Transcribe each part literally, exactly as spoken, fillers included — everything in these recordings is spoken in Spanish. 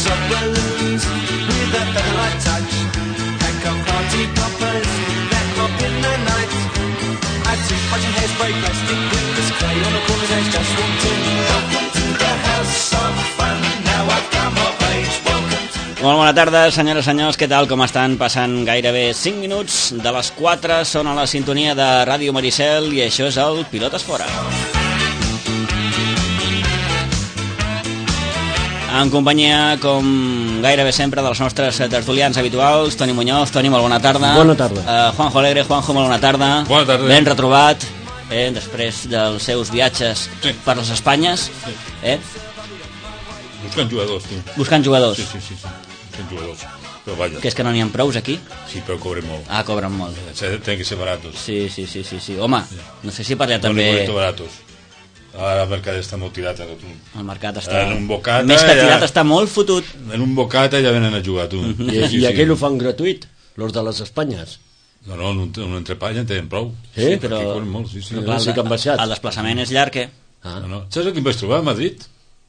of balloons with a featherlight touch. Echo party poppers, they're up in the night. Add to watching hairspray, plastic windows, clay on the corner's edge, just walked in. Welcome to the house of fun, now I've come of age, welcome to... Molt bona tarda, senyores i senyors, què tal, com estan? Passant gairebé cinc minuts de les quatre, són a la sintonia de Ràdio Maricel i això és el Pilotes Fora. En companyia, com gairebé sempre, dels nostres tertulians habituals, Toni Muñoz. Toni, molt bona tarda. Bona tarda. Uh, Juanjo Alegre. Juanjo, molt bona tarda. Bona tarda. Ben retrobat, eh, després dels seus viatges sí. per les Espanyes. Sí. Eh? Buscant jugadors, tu. Buscant jugadors. Sí, sí, sí, sí. Buscant jugadors. Però vaja. Que és que no n'hi ha prous aquí? Sí, però cobren molt. Ah, cobren molt. Tenen que ser baratos. Sí, sí, sí, sí, sí. Home, sí. No sé si per allà no també... No n'hi baratos. Ara el mercat està molt tirat, ara, tu. El mercat està... En un bocata... Més que tirat, ja... està molt fotut. En un bocata ja venen a jugar, tu. Uh -huh. I, sí, i sí. Aquell ho fan gratuït, los de les Espanyes. No, no, en un, un entrepà ja en tenen prou. Sí, sí però... Molt, sí, sí. Però clar, sí que han baixat. El desplaçament és llarg, eh? Ah. No, no. Saps qui em vaig trobar a Madrid?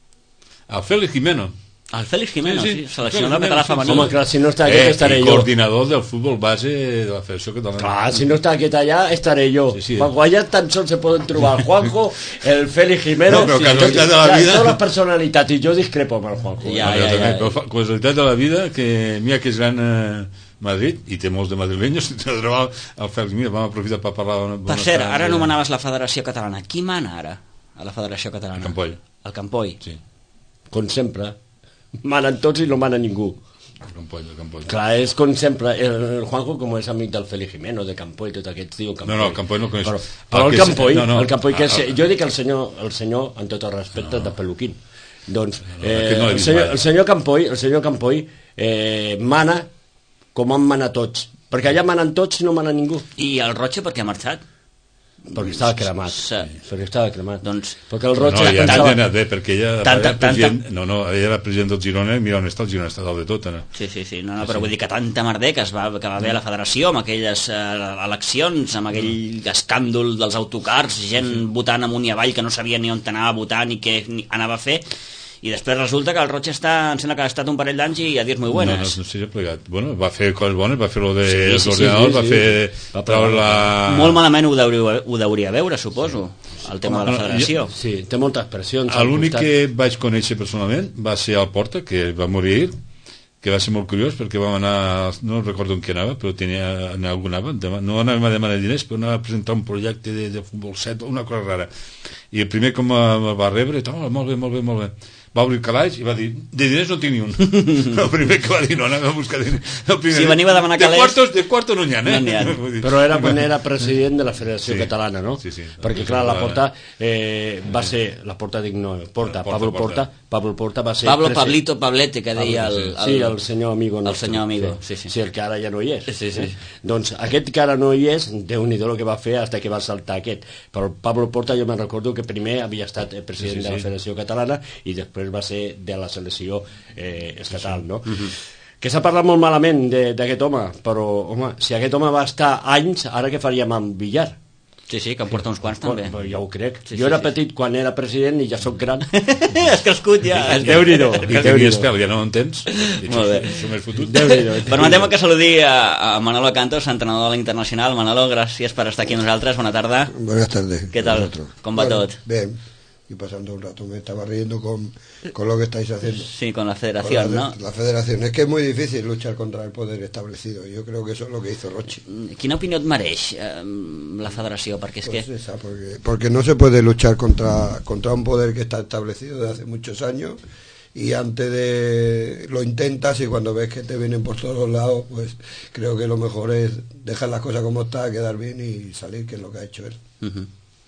El Félix Jimeno. El Félix Jimeno, sí, sí. sí. Seleccionador Félix català Jimeno, femení. Sí. Home, clar, si no està aquest eh, estaré jo. Coordinador del futbol base de la Federació Catalana. Clar, si no està aquest allà, estaré jo. Sí, sí. Per guanyar tan sols se poden trobar el Juanjo, el Félix Jimeno... No, però sí, casualitat tot, de la vida... Tota la personalitat, i jo discrepo amb el Juanjo. Ja, no, ja, també, ja. però casualitat de la vida que mira que és gran eh, Madrid i té molts de madrilenyos i trobar el Félix. Mira, vam aprofitar per parlar bona, bona Per cert, tarda. ara anomenaves la Federació Catalana. Qui mana ara a la Federació Catalana? El Campoy. El Campoy. Sí, Com sempre. Manen tots i no mana ningú. el Campoy, el Campoy. Clar, és com sempre. El, el Juanjo, com és amic del Félix Jimeno, de Campoy, tot aquest tio Campoy. No, no, el Campoy no coneix. Però, però El el que és- Campoy, no, no. el Campoy que és, Ah, ah. jo dic el senyor, el senyor, en tot el respecte, no. de peluquín. Doncs, no, eh, aquest no l'he el, vist senyor, mai. el senyor Campoy, el senyor Campoy eh, mana com han manat tots. Perquè allà manen tots i no mana ningú. I el Roche per què ha marxat? Perquè estava cremat. Sí. Perquè estava cremat. Doncs... Perquè el No, Roig no, ja pensava... ha anat bé, perquè ella Tanta- era president, tanta- no, no, ella era president del Girona i mira on està el Girona, està dalt de tot, no? Sí, sí, sí, no, no, però vull dir que tanta merder que, es va, que va haver a la federació amb aquelles eh, eleccions, amb aquell escàndol dels autocars, gent sí. votant amunt i avall que no sabia ni on anava a votar ni què ni anava a fer, i després resulta que el Roig està, em sembla que ha estat un parell d'anys i a dir muy buenas. No, no, no sé si ha plegat. Bueno, va fer coses bones, va fer lo de Sí, sí, sí, l'ordenador, sí, va sí. fer Va treure la... Molt malament ho deuria, ho deuria veure, suposo, el tema de la Bueno, federació. Sí, té moltes pressions. al L'únic costat. que vaig conèixer personalment va ser el Porta, que va morir, que va ser molt curiós perquè vam anar, no recordo en què anava, però tenia, en algun anava, no anàvem a demanar diners, però anava a presentar un projecte de, de futbol set, una cosa rara. I el primer com el va rebre, oh, molt bé, molt bé, molt bé. Va obrir el calaix i va dir, de diners no tinc ni un. El primer que va dir, no, anava a buscar diners. El primer, Si veniu a demanar de calés... quartos, de quartos no n'hi ha, eh? No n'hi ha. Vull dir, Però era quan era president de la Federació Sí. Catalana, no? Sí, sí. Perquè, clar, la Porta eh, va ser... La Porta, dic, no, Porta, Porta, Pablo Porta, Porta. Pablo Porta va ser... Pablo presi- Pablito Pablete, que deia el, el, Sí, el senyor amigo el nostre. senyor amigo, sí, sí. Sí, el que ara ja no hi és. Sí, sí. Eh? Doncs aquest que ara no hi és, Déu-n'hi-do el que va fer hasta que va saltar aquest. Però el Pablo Porta jo me'n recordo que primer havia estat eh, president Sí, sí, de la sí. Federació Catalana i després va ser de la selecció eh, estatal, no? Mhm. Que s'ha parlat molt malament de- d'aquest home, però, home, si aquest home va estar anys, ara què faríem amb Villar? Sí, sí, que en porta uns quants també. Però ja ho crec. Sí, jo sí, era sí. petit quan era president i ja sóc gran. Has crescut ja. has Déu-n'hi-do. I tenies pèl, ja no en tens. Molt bé. Això m'és fotut. Déu-n'hi-do. Permetem que saludi a, a Manolo Cantos, entrenador de l'Internacional. Manolo, gràcies per estar aquí amb nosaltres. Bona tarda. Buenas tardes. ¿Qué tal? Nosotros. ¿Cómo va Bueno, todo? Bien. Y pasando un rato. Me estaba riendo con, con lo que estáis haciendo. Sí, con la Con federación, la, ¿no? la federación. Es que es muy difícil luchar contra el poder establecido. Yo creo que eso es lo que hizo Rochi. Quina opinió et mereix eh, la federació? Perquè és Pues que... esa, porque, porque no se puede luchar contra, contra un poder que está establecido desde hace muchos años y antes de lo intentas y cuando ves que te vienen por todos lados, pues creo que lo mejor es dejar las cosas como está, quedar bien y salir, que es lo que ha hecho él. Uh-huh.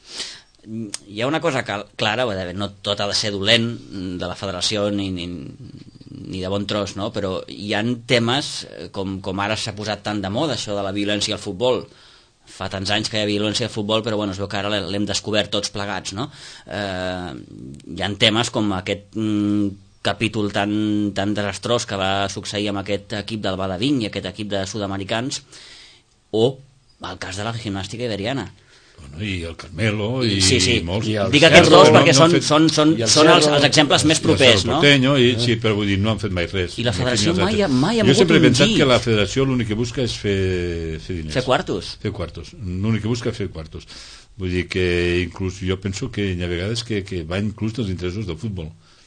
Hi ha una cosa cal- clara, no tot ha de ser dolent de la federació ni, ni, ni de bon tros, no? Però hi ha temes, com, com ara s'ha posat tant de moda, això de la violència al futbol. Fa tants anys que hi ha violència al futbol, però bueno, es veu que ara l'hem descobert tots plegats, no? Eh, hi ha temes com aquest mm, capítol tan, tan desastrós que va succeir amb aquest equip del Badalona i aquest equip de sud-americans, o el cas de la gimnàstica iberiana. Bueno, i el Carmelo i, sí, sí. i molts. I dic aquests dos perquè són, fet... són, són, són els, els exemples més propers, no? Porteño, i, sí, però vull dir, no han fet mai res. I la federació mai, mai ha mogut un dit. Jo sempre he pensat dit. que la federació l'únic que busca és fer, fer diners. Fer quartos. Fer quartos. L'únic que busca és fer quartos. Vull dir que inclús jo penso que hi ha vegades que, que va inclús dels interessos del futbol.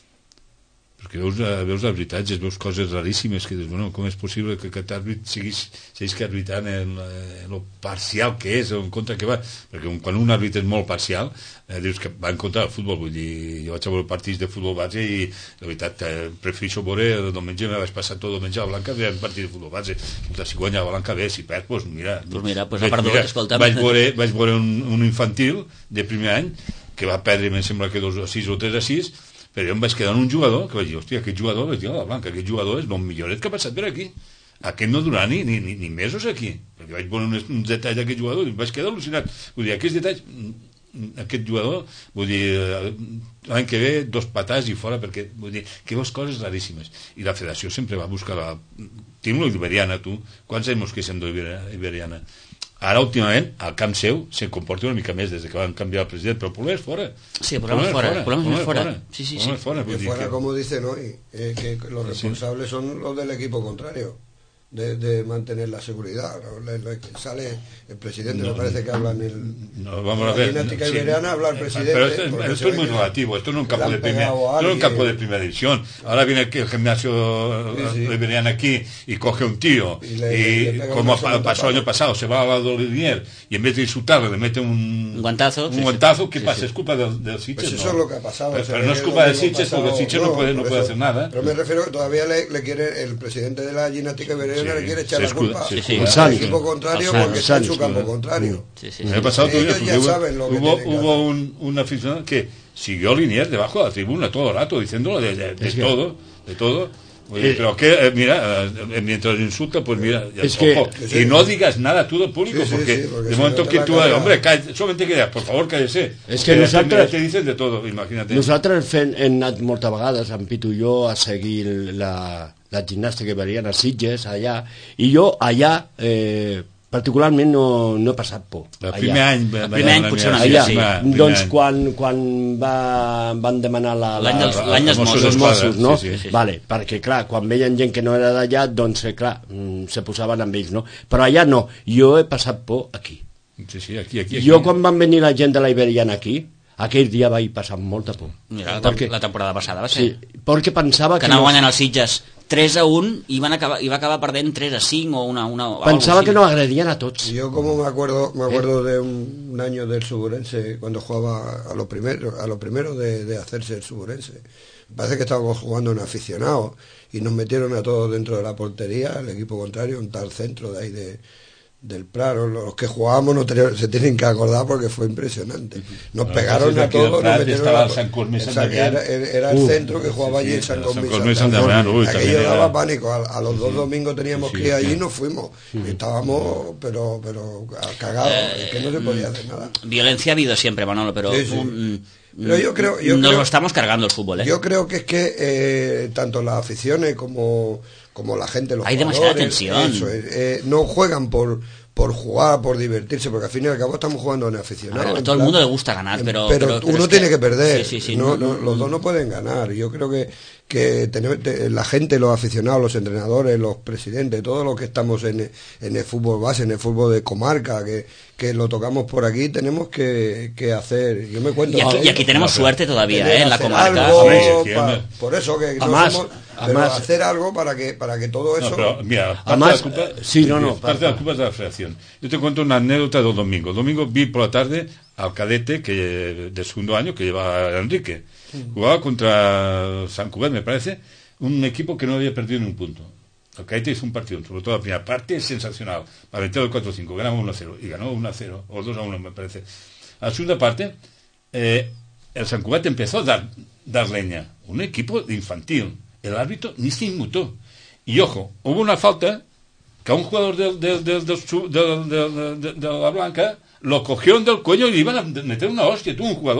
Perquè veus, veus arbitratges, veus coses raríssimes que dius, bueno, com és possible que aquest àrbit seguís, seguís que arbitrant en, en lo parcial que és o en contra que va, perquè quan un àrbit és molt parcial eh, dius que va en contra del futbol. Vull dir, jo vaig a veure partits de futbol base i la veritat eh, prefereixo veure el diumenge, me vaig passar tot el diumenge a Blanca veient partit de futbol base. Si guanya la Blanca bé, si perd, doncs mira, pues mira, pues ha perdut, escolta'm. Vaig veure, vaig veure un, un infantil de primer any que va perdre, em sembla que dos a sis o tres a sis, però jo em vaig quedar en un jugador que vaig dir, hòstia, aquest jugador, vaig dir, oh, la Blanca, aquest jugador és el milloret que ha passat per aquí. Aquest no durarà ni, ni, ni mesos aquí, perquè vaig veure uns, uns detalls d'aquest jugador i em vaig quedar al·lucinat. Vull dir, aquests detalls, aquest jugador, vull dir, l'any que ve, dos patars i fora, perquè, vull dir, que veus coses raríssimes. I la federació sempre va buscar la... Tinc l'Iberiana, tu, quants anys que sent d'Iberiana? Ara, últimament, al camp seu se comporta una mica més des que van canviar el president, però el problema és fora. Sí, el problema és fora. El problema és fora. Sí, sí, sí. Fuera, como dicen hoy, eh, que los responsables son los del equipo contrario. De, de mantener la seguridad, ¿no? Le, le, sale el presidente, no, me parece que habla en el no, vamos a ver, la dinática sí. iberiana, habla el presidente, pero esto, es, esto es muy relativo, esto no es un campo de primera, esto no es un campo de primera división. Ahora viene aquí el gimnasio sí, sí. iberiano aquí y coge un tío y, le, y le como pasó el año pasado, se va al lado del Linier y en vez de insultarle le mete un, un guantazo, un sí, guantazo, sí. ¿qué sí, pasa? Sí. ¿Es culpa del, del Sitges? Pues eso no. es lo que ha pasado. Pero, o sea, pero no es culpa del Sitges porque el Sitges no, no puede, no puede hacer nada. Pero me refiero que todavía le, le quiere, el presidente de la gimnástica iberiana sí, le quiere echar la culpa. Sí, sí. Al equipo contrario porque está en su campo contrario. Sí, sí, sí. El pasado ellos ya hubo, saben lo que hubo, tienen que hubo hacer. un, un aficionado que siguió Linier debajo de la tribuna todo el rato diciéndolo de, de, de todo, de todo. Oye, eh, pero que, eh, mira, eh, mientras insulta, pues mira, ya, es ojo, que, sí, y no digas nada tú del público, sí, sí, porque, sí, porque de momento que tú, cara... hombre, cállate, solamente que digas, por favor, cállese. Es que nosaltres... Te dicen de todo, imagínate. Nosaltres fem, hem anat moltes vegades, en Pitu i jo, a seguir la, la gimnàstica iberiana a Sitges, allà, i jo allà... Eh, particularment no, no he passat por. El primer allà. any, el primer any potser una mica, sí. Doncs quan, quan va, van demanar la, la, l'any dels, la, l'any dels Mossos, els Mossos, no? Sí, sí, sí. Vale, perquè clar, quan veien gent que no era d'allà, doncs clar, se posaven amb ells, no? Però allà no, jo he passat por aquí. Sí, sí, aquí, aquí, aquí. Jo quan van venir la gent de la Iberiana aquí, aquell dia vaig passar molta por. Mira, la, perquè, la temporada passada va ser. Sí, perquè pensava que... que... Que anava no... guanyant els Sitges tres a un i, van acabar, i va acabar perdent tres a cinc o una... una pensava que no agredien a tots. Yo como me acuerdo me acuerdo ¿Eh? de un, un año del Suburense, cuando jugaba a lo primero, a lo primero de, de hacerse el Suburense. Parece que estábamos jugando en aficionados y nos metieron a todos dentro de la portería, el equipo contrario, un tal centro de ahí de... del Prado, los que jugábamos no tenemos, se tienen que acordar porque fue impresionante. Nos bueno, pegaron a todos, nos metieron a, San Cosme, San era, era el uh, centro que jugaba sí, allí en San Cosme, San Damián. Aquello daba pánico, a, a los sí, dos domingos teníamos sí, que ir allí y nos fuimos. Sí. Estábamos, pero pero cagados, eh, que no se podía hacer nada. Violencia ha habido siempre, Manolo, pero... Sí, sí. Um, Pero yo creo, yo nos creo, lo estamos cargando el fútbol, ¿eh? Yo creo que es que eh, tanto las aficiones como, como la gente, los hay demasiada tensión. Eso, eh, no juegan por por jugar, por divertirse, porque al fin y al cabo estamos jugando en aficionados. A, ver, a todo plan, el mundo le gusta ganar, pero... Pero, pero, pero uno pero tiene que, que perder, sí, sí, sí, no, no, no, los dos no pueden ganar. Yo creo que, que tenemos, te, la gente, los aficionados, los entrenadores, los presidentes, todos los que estamos en, en el fútbol base, en el fútbol de comarca, que, que lo tocamos por aquí, tenemos que, que hacer... Yo me cuento... Y aquí, y aquí tenemos suerte todavía, ¿eh? En la comarca. Algo, pa, por eso que no Además, somos... Pero Además, hacer algo para que para que todo eso... No, pero, mira, parte, Además, de la culpa, sí, no, no, parte de la culpa es de la federación. Yo te cuento una anécdota del domingo. El domingo vi por la tarde al cadete que de segundo año que lleva Enrique. Jugaba contra San Cugat, me parece, un equipo que no había perdido ni un punto. El cadete hizo un partido, sobre todo la primera parte, sensacional. Para meter el cuatro a cinco, ganamos uno a cero. Y ganó uno a cero, o dos a uno, me parece. A la segunda parte, eh, el San Cugat empezó a dar, dar leña. Un equipo infantil. El árbitro ni se inmutó. Y ojo, hubo una falta que a un jugador de, de, de, de, de, de, de, de la Blanca lo cogieron del cuello y le iban a meter una hostia, tú, un jugador.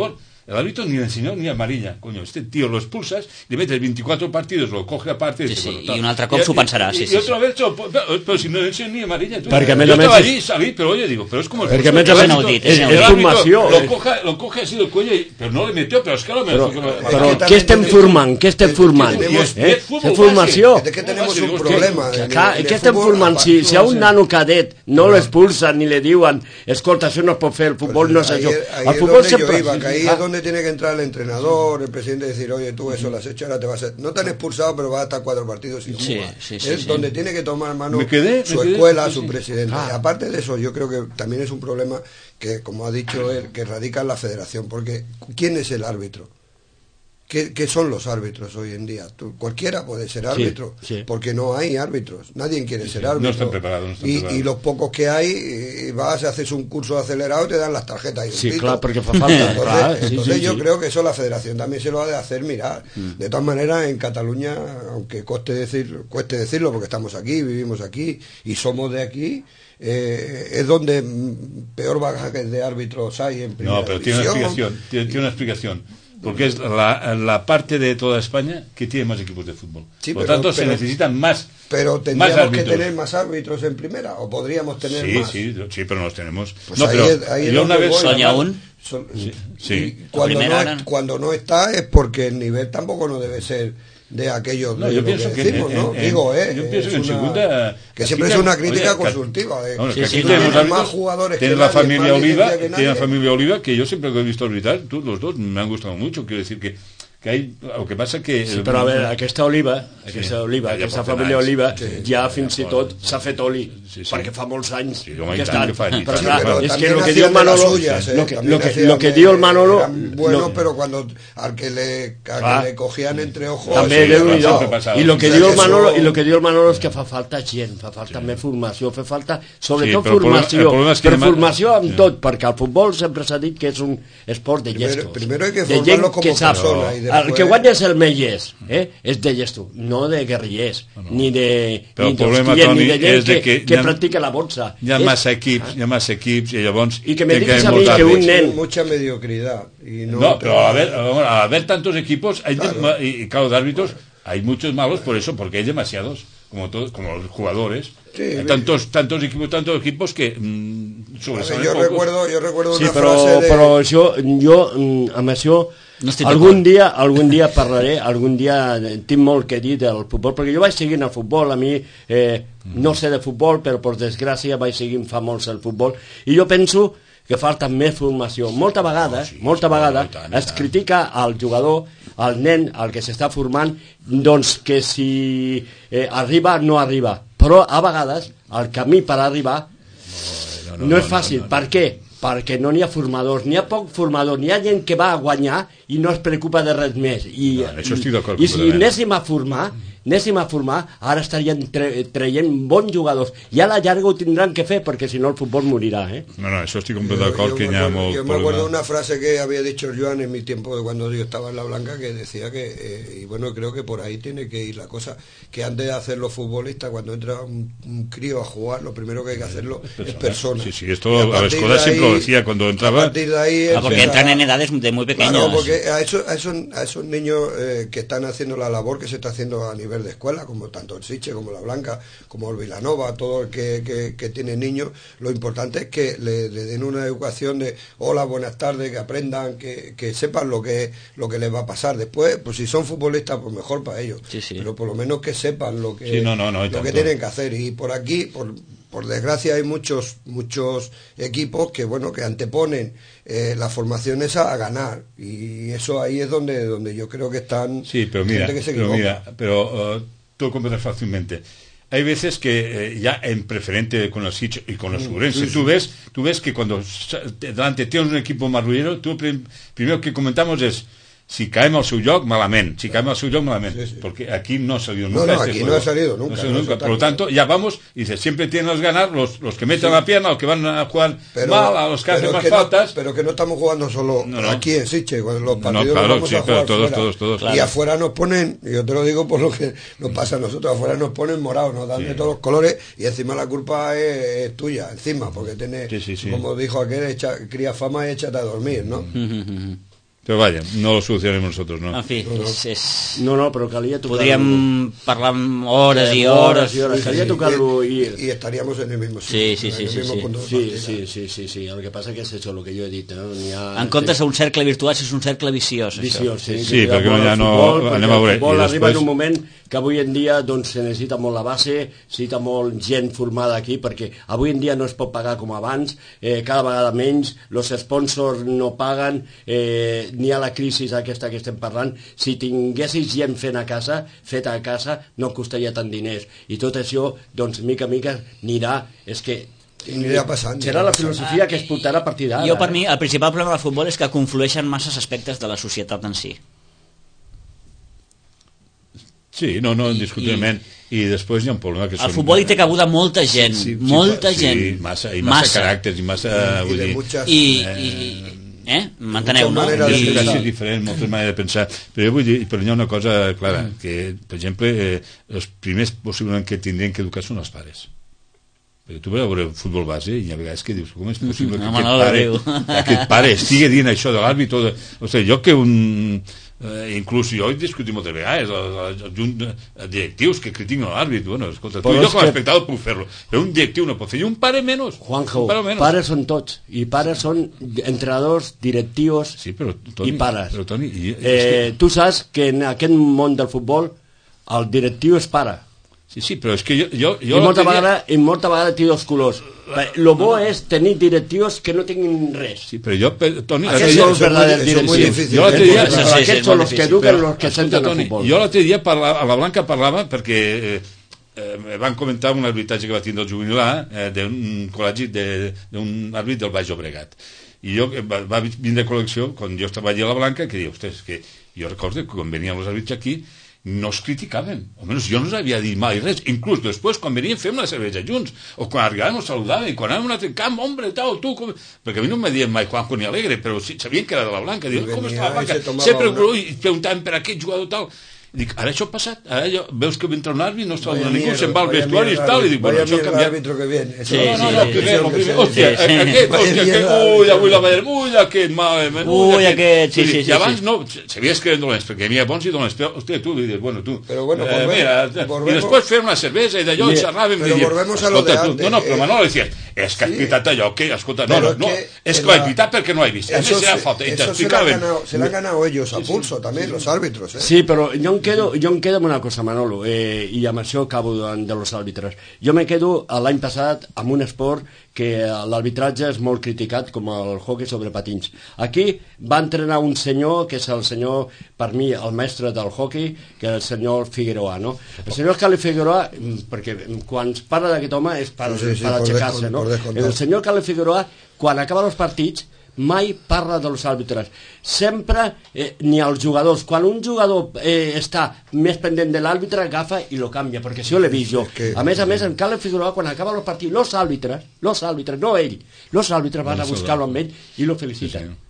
el árbitro ni le enseñó ni amarilla. Coño, este tío lo expulsas, le metes veinticuatro partidos, lo coge aparte... Sí, sí, bueno, tal. i un altre cop s'ho pensarà. I, Sí, i, sí, i otra sí. vez, pero, pero si no le enseñó ni amarilla... Tú. Perquè, a més Yo a més, estaba és- allí, salí, pero oye, digo, pero es como... Perquè, a més a el més, árbitro- és- és el árbitro formació. Lo coge, lo coge así del cuello, y, pero no le metió, pero es que lo Però, metió. però que què estem també formant? Què estem que formant? tenemos- Eh? fútbol És formació. Es que tenemos un Que- problema. Que, en clar, el- en què el estem fútbol, formant? aparte, Si, si a un ser- nano cadet no l'expulsen ni le diuen escolta, això no es pot fer, el futbol no és ahí, això. ahí El es futbol donde yo sempre... iba, que ahí Ah, es donde tiene que entrar el entrenador, el presidente, y decir, oye, tú eso lo has hecho, ahora te vas a... No te han expulsado, pero vas a estar cuatro partidos sin Sí, jugar. sí, sí, es sí. donde tiene que tomar mano Me quedé- su me quedé- escuela, sí, su sí. presidente. Ah. Y aparte de eso, yo creo que también es un problema que, como ha dicho él, que radica en la federación, porque ¿quién es el árbitro? ¿Qué, qué son los árbitros hoy en día? Tú- cualquiera puede ser árbitro, sí. porque no hay árbitros, nadie quiere ser no árbitro. están preparados, no están y, preparados. y los pocos que hay, y vas, haces un curso acelerado y te dan las tarjetas. Y un Sí, pito. clar, perquè fa falta. Entonces, clar, sí, entonces sí, yo sí. creo que eso la federación también se lo ha de hacer mirar. De todas maneras, en Cataluña, aunque coste decir, cueste decirlo, porque estamos aquí, vivimos aquí y somos de aquí, eh, es donde mm, peor bagaje de árbitros hay en primera No, pero tiene una división. explicación, tiene, tiene una explicación. Porque es la, la parte de toda España que tiene más equipos de fútbol. Sí, Por lo pero- tanto, se pero- necesitan más, Pero más tendríamos que árbitros. tener más árbitros en primera, o podríamos tener Sí, más. sí, sí, pero no los tenemos. Pues no, ahí pero es- ahí es yo una donde vez... voy. Soña un. Son- sí. y cuando, Primera, no, es- ¿no? cuando no está es porque el nivel tampoco no debe ser de aquellos No, de yo lo pienso que decimos, en- ¿no? en- Digo, eh, yo pienso es que en una- segunda- que aquí siempre es ya- una crítica oye, que- constructiva. eh. Vamos, Sí, que sí, aquí no, tenemos no, árbitros, más jugadores que tienes la nadie, familia más Oliva, licencia que tienes la nadie. familia Oliva, que yo siempre que he visto arbitrar, tú, los dos me han gustado mucho, quiero decir que, que hay, lo que pasa que... Sí, però a veure, aquesta oliva, aquesta oliva, ja aquesta porten família anys. oliva, Sí, ja ja fins i porten. tot s'ha fet oli, Sí, sí. perquè fa molts anys Sí, home, i que tant estan. que fan, i Però tant clar, que fan. és que también el que hacían diu de las Manolo, suyas, eh, lo que, también lo que, hacían lo que de- diu el Manolo, eran buenos, lo- pero cuando al que le, al Clar. que le cogían entre ojos... també sí, déu nhi sempre passava. i el que O sea, diu el que Manolo eso- i el que diu el Manolo és que fa falta gent, fa falta més formació, fa falta sobretot Sí, però el problema- formació, el problema és que però demà- formació amb Sí. tot, perquè el futbol sempre s'ha dit que és un esport de Primero- llestos. primero hay que de formarlo gent como que sap. persona y El después- que guanya és el mellers, eh? és de llestos, no de guerrillers, ni de Però el ni problema, d'hòstia, ni Toni, de gent és de que, que que hi ha- practica la boxa. Hi ha És- massa equips, hi ha massa equips, i llavors... I que me té diguis haver a mi molts que un àrbits. nen- Mucha mediocridad. Y no, No, pero al te- haber, al haber tantos equipos, hay Claro. dem- y, y claro, de árbitros, hay muchos malos por eso, porque hay demasiados, como todos, como los jugadores. Sí, hay bien. tantos, tantos equipos, tantos equipos que mmm, A ver, sobresalen yo pocos. recuerdo, yo recuerdo Sí, una però, frase de... però això, jo, mm, amb això, No estic algun d'acord. dia, algun dia parlaré, algun dia eh, tinc molt que dir del futbol, perquè jo vaig seguint el futbol, a mi eh, no sé de futbol, però per desgràcia vaig seguint fa molts el futbol, i jo penso que falta més formació. Molta vegada, Oh, sí, molta sí, vegada i tant, i es tant. critica al jugador, al nen, al que s'està formant, doncs que si eh, arriba, no arriba. Però a vegades el camí per arribar no, no, no és fàcil. no, no. Per què? Perquè no n'hi ha formadors, n'hi ha poc formador, n'hi ha gent que va a guanyar i no es preocupa de res més. I, No, en això estic d'acord i si completament. anéssim a formar, anéssim a formar, ara estarien tre traient bons jugadors. I a la llarga ho tindran que fer, perquè si no el futbol morirà, eh? No, no, eso estoy Yo, completamente de acuerdo, yo que me ya acuerdo, hemos... yo me acuerdo de una frase que había dicho Joan en mi tiempo de cuando yo estaba en la Blanca, que decía que, eh, y bueno, creo que por ahí tiene que ir la cosa, que antes de hacer los futbolistas, cuando entra un, un crío a jugar, lo primero que hay que hacerlo es persona. Sí, sí, esto Y a a la partir escuela de siempre lo ahí- decía cuando a entraba. partir de ahí Ah, porque empieza- entran en edades de muy pequeños. Claro, porque a esos, a esos, a esos niños eh, que están haciendo la labor que se está haciendo a nivel de escuela, como tanto el Siche, como la Blanca, como el Vilanova, todo el que, que, que tiene niños, lo importante es que le, le den una educación de hola, buenas tardes, que aprendan, que, que sepan lo que, lo que les va a pasar. Después, pues si son futbolistas, pues mejor para ellos. Sí, sí. Pero por lo menos que sepan lo que, Sí, no, no, no, y lo que tanto. tienen que hacer. Y por aquí, por, por desgracia, hay muchos muchos equipos que bueno que anteponen eh, la formación esa a ganar, y eso ahí es donde donde yo creo que están Sí, pero mira, gente que se pero, equivoca. mira, pero uh, tú lo comprendes fácilmente. Hay veces que eh, ya en preferente con el Sitges y con los Urense, tú ves, tú ves que cuando sa- te- delante tienes un equipo marrullero, tú prim- primero que comentamos es si caemos al seu lloc, malament. Si caemos al seu lloc, malament. Sí, sí. Porque aquí no ha salido No, nunca. no, este aquí no juego. ha salido nunca, No ha salido no, nunca. eso está Por lo claro. tanto, ya vamos, y dice, siempre tienen los ganar los, los que meten la pierna, los que van a jugar Pero- mal, a los que hacen pero más que no- faltas. pero que no estamos jugando solo No, no. aquí en Siche, con los No, partidos claro, que vamos sí, a pero jugar todos, fuera. todos, todos. Y Claro. afuera nos ponen, y yo te lo digo por lo que nos pasa a nosotros, afuera nos ponen morados, nos dan Sí. de todos los colores, y encima la culpa es, es tuya, encima, porque tiene, Sí, sí, sí. como dijo aquel, echa, cría fama y échate a dormir, ¿no? Però vaja, no lo solucionarem nosotros, ¿no? En fi, és, és... No, no, però calia tocar-lo. Podríem parlar hores i Eh, hores. i hores. Calia tocar-lo y, i... y estaríamos en el mismo Sí, sitio, sí, en sí, el sí, mismo sí. punto de Sí, partida. sí, sí, sí, sí. El que passa que és això, el que jo he dit. No? Ha... En comptes d'un cercle virtuós és un cercle viciós, això. Viciós, sí. Sí, que perquè molt ja al no- futbol, anem perquè a veure, El futbol i arriba després- en un moment que avui en dia doncs, se necessita molt la base, necessita molt gent formada aquí, perquè avui en dia no es pot pagar com abans, eh, cada vegada menys, els sponsors no paguen, eh, n'hi ha la crisi aquesta que estem parlant. Si tinguessis gent fent a casa, feta a casa, no costaria tant diners. I tot això, doncs, mica a mica, anirà... És que Anirà passant. serà anirà la passant. filosofia que es portarà a partir d'ara. Jo, per mi, el principal problema del futbol és que conflueixen masses aspectes de la societat en si. Sí, no, no, indiscutiblement. I, I després hi ha un problema que Al futbol hi té cabuda molta gent, Sí, sí, molta sí, gent. Sí, massa, i massa, massa caràcters, i massa... I vull de dir, muchas... I, i, eh? M'enteneu, no? maneres de I, pensar. gràcies diferents, moltes maneres de pensar. Però jo vull dir, però hi ha una cosa clara, que, per exemple, eh, els primers possiblement que tindrien que educar són els pares. Perquè tu vas a veure futbol base i a vegades que dius, com és possible que Home, aquest no, pare, Déu. aquest pare estigui dient això de l'àrbit o, de, o sigui, jo que un... Eh, inclús jo he discutit moltes vegades els, els, els directius que critiquen l'àrbit, bueno, escolta, tu Però i jo és com a que- espectador puc fer-lo, però un directiu no pot fer, i un pare menys, Juanjo, un pare menys. pares són tots, i pares són entrenadors, directius Sí, però, Toni, i pares. però, Toni, i, Eh, tu saps que en aquest món del futbol el directiu és pare. sí, sí, però és que jo... jo, jo I molta l'altre dia- vegada, i molta vegada té dos colors. El bo és tenir directius que no tinguin res. Sí, però jo, per, Toni... l'altre Aquests dia- són els eso es muy- verdaders eso es muy directius. difícil. Jo l'altre dia- Sí, sí, sí, Aquests és són molt els que difícil. eduquen Però, els que escolta, senten el Toni, futbol. jo l'altre dia parla, a la Blanca parlava perquè eh, eh, van comentar un arbitratge que va tindre el juvenil A eh, d'un col·legi de- d'un àrbit del Baix Llobregat. I jo, eh, va, va vindre a col·lecció, quan jo estava allà a la Blanca, que diu, ostres, que jo recordo que quan venien els àrbits aquí no es criticaven, almenys jo no us havia dit mai res, inclús després quan venien fem la cervesa junts, o quan arribàvem ens saludàvem, i quan anàvem a un altre camp, hombre, tal, tu, com... perquè a mi no me diuen mai Juanjo ni Alegre, però sí, sabien que era de la Blanca, diuen, com venia està la Blanca? i se tomava Sempre una- i preguntaven per aquest jugador tal. Dic, ara això ha passat, ara jo, veus que entra un àrbit, no saluda Vaya ningú, mierda, se'n va al vaya vestuari i mierda, tal, i dic, bueno, vaya això ha mierda canviat. árbitro que viene. Eso Sí, es No, no, sí, no, sí, primer, eso el que primer, se- hòstia, sí, sí. aquest, Vaya hòstia, aquest, mierda, ui, avui la Bayern, ui, aquest, mal, Ui, aquest, sí, Vull dir, sí, sí, I abans sí. no, sabies que eren dolents, perquè hi havia bons i dolents, però, hòstia, tu, dius, bueno, tu, Pero bueno, eh, volvemos- mira, volvemos- i després fem una cervesa i d'allò Mira, xerràvem, però i dius, volvemos a lo de escolta, tu, antes, no, no, però eh, Manolo decías, és que has sí. pitat allò, que, escolta, no, Pero no, es no, que és se que ho he la- pitat perquè no he vist, a Eso, més era se, falta, i eso se, lo han t'explicaven. ganado, se lo han ganado ellos a pulso también, los árbitros. ¿eh? Sí, però jo em quedo, jo em quedo amb una cosa, Manolo, eh, i amb això acabo de, de los àrbitres. Jo me quedo l'any passat amb un esport que l'arbitratge és molt criticat, com el hockey sobre patins. Aquí va entrenar un senyor, que és el senyor, per mi, el mestre del hockey, que és el senyor Figueroa, no? El senyor Carles Figueroa, perquè quan es parla d'aquest home és per, Sí, sí, sí, per por aixecar-se, descont- no? por descomptat. El senyor Carles Figueroa, quan acaba els partits, mai parla dels àrbitres. Sempre, eh, ni els jugadors. Quan un jugador eh, està més pendent de l'àrbitre, agafa i lo canvia, perquè això l'he vist jo. que- A més a més, en Carles Figueroa, quan acaba el partit, los àrbitres, los àrbitres, no ell, los àrbitres van a buscar-lo amb ell i lo feliciten. Sí,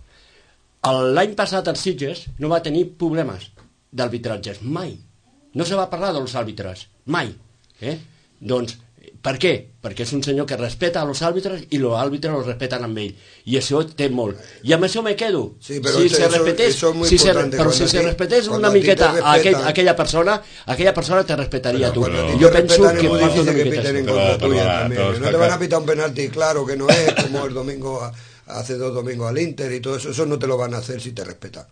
El- L'any passat els Sitges no va tenir problemes d'arbitratges, mai. No se va parlar dels àrbitres, mai. Eh? Doncs, per què? Perquè és un senyor que respeta a los àrbitres i los àrbitres los respeten amb ell. I això té molt. I amb això me quedo. Sí, però si eso- se respetés, eso es muy si se, importante. però Cuando si a se ti- respetés cuando una a ti te miqueta a, respetan- aquell, a aquella persona, aquella persona te respetaria Pero tu. cuando a ti Jo te penso respetan, que es muy falta una difícil que miqueta piten en això. contra Pero, tuya pero, también. pero, No pero, te van a pero- pitar un penalti, claro que no es, como el domingo, a- hace dos domingos al Inter y todo eso. Eso no te lo van a hacer si te respetan.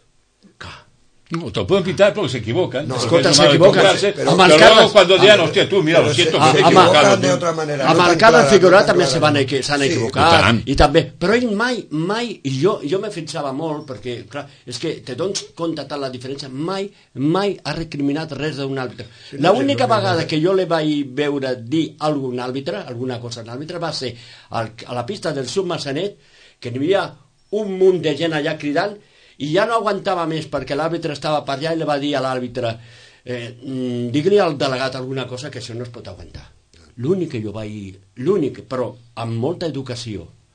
No, te lo pueden pitar porque se equivocan. No, porque escolta, es se normal equivocan. equivocarse, Pero- Pero, a marcar luego las- cuando digan, Ah, hostia, tú, mira, pero lo se- siento, se me he equivocan equivocado. de otra manera. A no tan marcar clara, el Figueroa no tan també clara. se van equi- s'han Sí, equivocat tant. i també, però ell mai, mai i jo, jo me fixava molt perquè, clar, és que te dones compte tant la diferència, mai, mai ha recriminat res d'un àrbitre. Sí, no, L'única sí, no, vegada no. que jo le vaig veure dir a algun àrbitre, alguna cosa a l'àrbitre, va ser al, a la pista del Submassanet, que n'hi havia un munt de gent allà cridant i ja no aguantava més perquè l'àrbitre estava per allà i li va dir a l'àrbitre eh, mm, digui al delegat alguna cosa que això no es pot aguantar. L'únic que jo vaig... L'únic, però amb molta educació,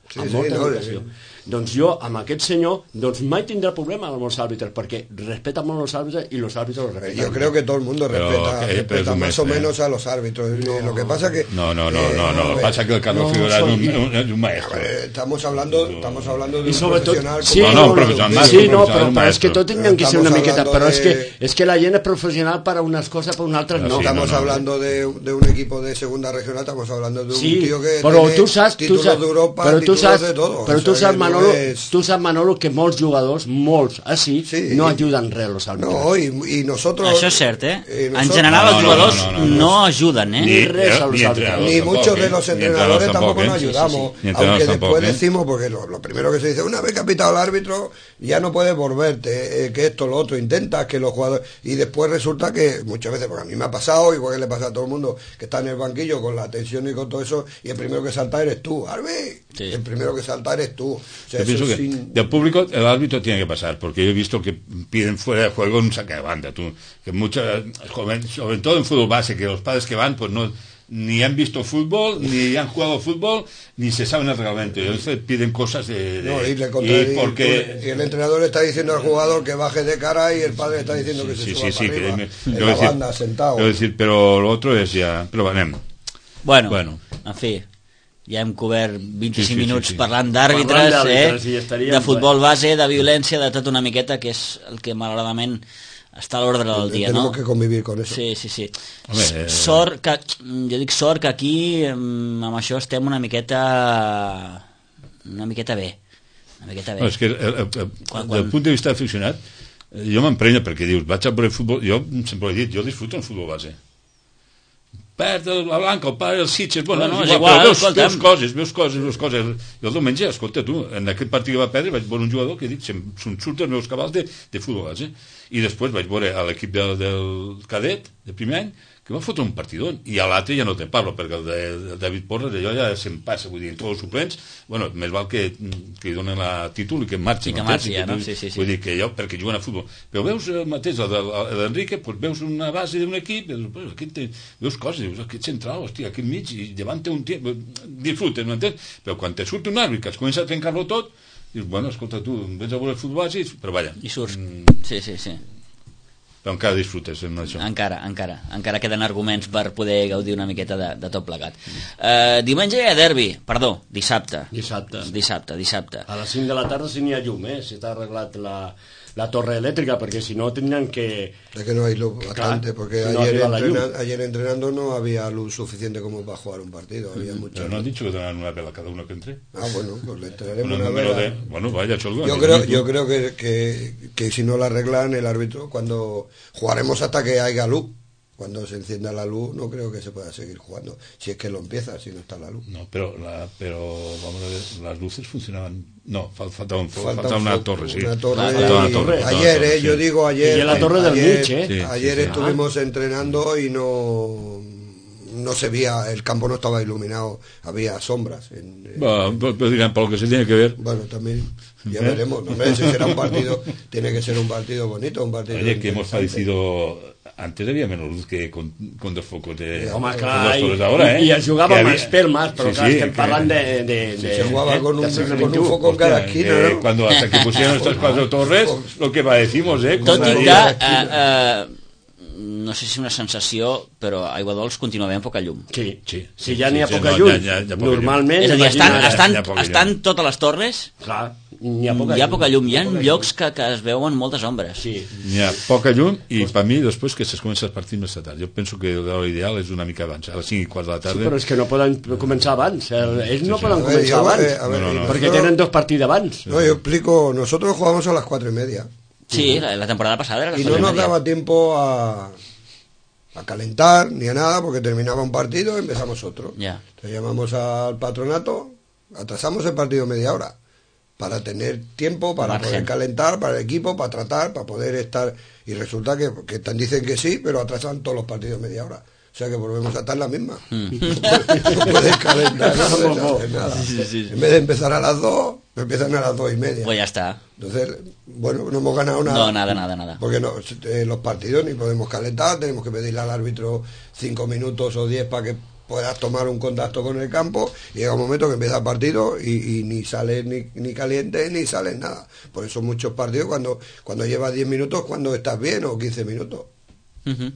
Sí, amb sí, molta no, educació. sí. Doncs jo, amb aquest senyor, doncs mai tindrá problema amb els àrbitres, perquè respeta molt els àrbitres i los árbitros los respetan. Yo creo que todo el mundo Pero, respeta, que- respeta pero es un más o maestro, menos a los árbitros. No. Lo que pasa que... No, no, no, eh, no, no. a ver, Pasa que el Carlos no, Figueroa es un, soy- un- es un a maestro. ver, estamos hablando, estamos hablando de I un sobretot, profesional sí, como- No, no, no, professional, sí, maestro, no, però, professional, però és que maestro. tot tenen que ser Estamos una miqueta, hablando però és de- que, és que la gent és professional para unas cosas, para unas altres Ah, no. sí, Estamos no, no. hablando de, de un equipo de segunda regional, estamos hablando de un Sí, tío que però tiene tu saps, tu títulos saps, de Europa, però tu títulos saps, de todo. però O tu sea, saps, que no Manolo, es- tu saps, Manolo, que molts jugadors, molts, així, Sí. no ajuden res los àrbitres. No, y, y nosotros... Això és cert, eh? eh, En nosotros- general, No, els no, jugadors no, no, no, no, no. ajuden, eh? Ni res a los ni árbitros. entrenadors Ni tampoc, muchos eh? de los Ni entrenadores tampoco ¿eh? nos Sí, sí, ayudamos, sí. Ni entrenadores aunque tampoco, después ¿eh? decimos, porque lo, lo primero que se dice, una vez que ha pitado el árbitro, ya no puedes volverte, eh, que esto, lo otro, intentas que los jugadores, y después resulta que muchas veces, porque a mí me ha pasado, igual que le pasa a todo el mundo, que está en el banquillo con la tensión y con todo eso, y el primero que salta eres tú, Arbi, Sí. el primero que salta eres tú. O sea, Yo pienso eso que sin- del público el árbitro tiene que pasar, porque yo he visto que piden fuera de juego un saque de banda, tú, que muchas, joven- sobre todo en fútbol base, que los padres que van, pues no, ni han visto fútbol, ni han jugado fútbol, ni se saben el reglamento, y entonces piden cosas de... de- No, y, le y contra- y- porque... y el entrenador le está diciendo al jugador que baje de cara y el padre está diciendo que se Sí, suba sí, sí, para que arriba, me- en quiero la decir- banda, sentado. quiero decir, pero lo otro es ya... Pero anem. Bueno, Bueno. en fi, ja hem cobert vint-i-cinc Sí, sí, sí, minuts sí. parlant Parlant d'àrbitres, d'àrbitres, i eh? estaríem- de futbol base, de violència, de tot una miqueta, que és el que malauradament està a l'ordre del dia, Tenemos no? que convivir con eso. Sí, sí, sí. Home, S- eh, Sort que, jo dic sort que aquí mm, amb això estem una miqueta una miqueta bé. Una miqueta bé. No, és que el, el, el, Quan- del quan- punt de vista aficionat, eh, jo m'emprenya perquè dius, vaig a veure futbol, jo sempre ho he dit, jo disfruto en futbol base. Perd el, la Blanca, el pare, el Sitges, bueno, No, no, és és igual, igual, però veus, escolta'm. veus coses, veus coses, veus coses. Jo el diumenge, escolta tu, en aquest partit que va perdre vaig veure un jugador que dic, se'm, se'm surten els meus cabals de, de futbol base. I després vaig veure a l'equip del, del cadet, de primer any, que va fotre un partidón, i a l'altre ja no te'n parlo, perquè el, de, el David Porres allò ja se'n passa, vull dir, tots els suplents, bueno, més val que, que li donen la títol i que marxi, I que m'entens? marxi ja, no? Sí, sí, sí. Vull dir que jo, perquè juguen a futbol, però veus el mateix, el de- el d'Enrique, doncs veus una base d'un equip, i dius, pues, aquí té, veus coses, dius, aquest central, hòstia, aquí enmig, i davant té un temps, disfrutes, m'entens? Però quan te surt un àrbit que es comença a trencar-lo tot, dius, bueno, escolta, tu, vens a veure el futbol base, però vaja, I surts. Sí, sí, sí. però encara disfrutes amb això. Encara, encara. Encara queden arguments per poder gaudir una miqueta de, de tot plegat. Uh, diumenge hi ha derbi, perdó, dissabte. Dissabte. Dissabte, dissabte. A les cinc de la tarda si n'hi ha llum, eh? Si està arreglat la, la torre elèctrica, perquè si no tindran que... Es que no hay luz bastante, porque no ayer, arriba la entrena- llum. ayer entrenando no había luz suficiente como para jugar un partido. Había mucha Pero no han luz. dicho que donan una vela a cada uno que entre. Ah, bueno, pues le Con traeremos el una número vela. de... Bueno, vaya, cholgo. Yo creo, yo creo que, que, que si no la arreglan el árbitro, cuando jugaremos hasta que haya luz, cuando se encienda la luz, no creo que se pueda seguir jugando. Si es que lo empieza, si no está la luz. No, pero, la, pero vamos a ver, las luces funcionaban. No, fal- faltaba, un, fo- Falta faltaba un una foco, torre, sí. una torre. Ah, Faltaba una y- torre, faltaba ayer, una torre, eh, yo sí. digo ayer. Y en la torre del ayer, Mich, eh. Sí, ayer sí, sí. estuvimos entrenando y no no se veía, el campo no estaba iluminado, había sombras. En, en- Bueno, pero pero dirán, por lo que se tiene que ver. bueno, también ya ¿Eh? veremos. No sé si será un partido, tiene que ser un partido bonito, un partido. Oye, que hemos interesante. padecido. Antes había menos luz que con, con dos focos de. Home, con clar, dos i, torres ahora, ¿eh? i es jugava Que amb había- espelmes, però Sí, clar, sí, estem que- parlant de... de, de Se jugaba con un, del segle con un veintiuno. foco en cada Hostia, esquina, eh, ¿no? Cuando hasta que pusieron estas cuatro torres, lo que padecimos, ¿eh? Tot Con i ahí- que, eh, eh, no sé si una sensació, però a Aiguadols continua havent poca llum. Sí, Sí, si sí, ja n'hi ha sí, poca no, llum, ja- ja- ja poca llum. normalment... És a dir, estan, imagina't, estan, hi ha poca llum. estan totes les torres, Clar, n'hi ha poca hi ha llum. poca llum, hi ha llocs que, que es veuen moltes ombres. Sí. Hi ha poca llum i per mi després que es comença el partit més tard. Jo penso que l'ideal és una mica abans, a les cinc i quart de la Sí, tarda. però és que no poden començar abans. El- Ells no sí. poden A ver, començar yo, abans, eh, a ver, No, no, no. perquè nosotros- tenen dos partits abans. No, yo explico, nosotros jugamos a las cuatro y media Sí, la, la temporada passada era la y no nos daba tiempo a, a calentar ni a nada porque terminaba un partido y empezamos otro. Ya. Entonces llamamos al patronato, atrasamos el partido media hora para tener tiempo, para Margen. poder calentar, para el equipo, para tratar, para poder estar. Y resulta que, que tan dicen que sí, pero atrasan todos los partidos media hora. O sea que volvemos a estar en la misma. Mm. No puedes calentar, no puedes hacer nada. En vez de empezar a las dos, empiezan a las dos y media. Pues ya está. Entonces, bueno, no hemos ganado nada. No, nada, nada, nada. Porque no, eh, los partidos ni podemos calentar, tenemos que pedirle al árbitro cinco minutos o diez para que puedas tomar un contacto con el campo, y llega un momento que empieza el partido y, y ni sales ni, ni caliente ni sales nada. Por eso muchos partidos cuando, cuando llevas diez minutos, cuando estás bien, o quince minutos. Uh-huh.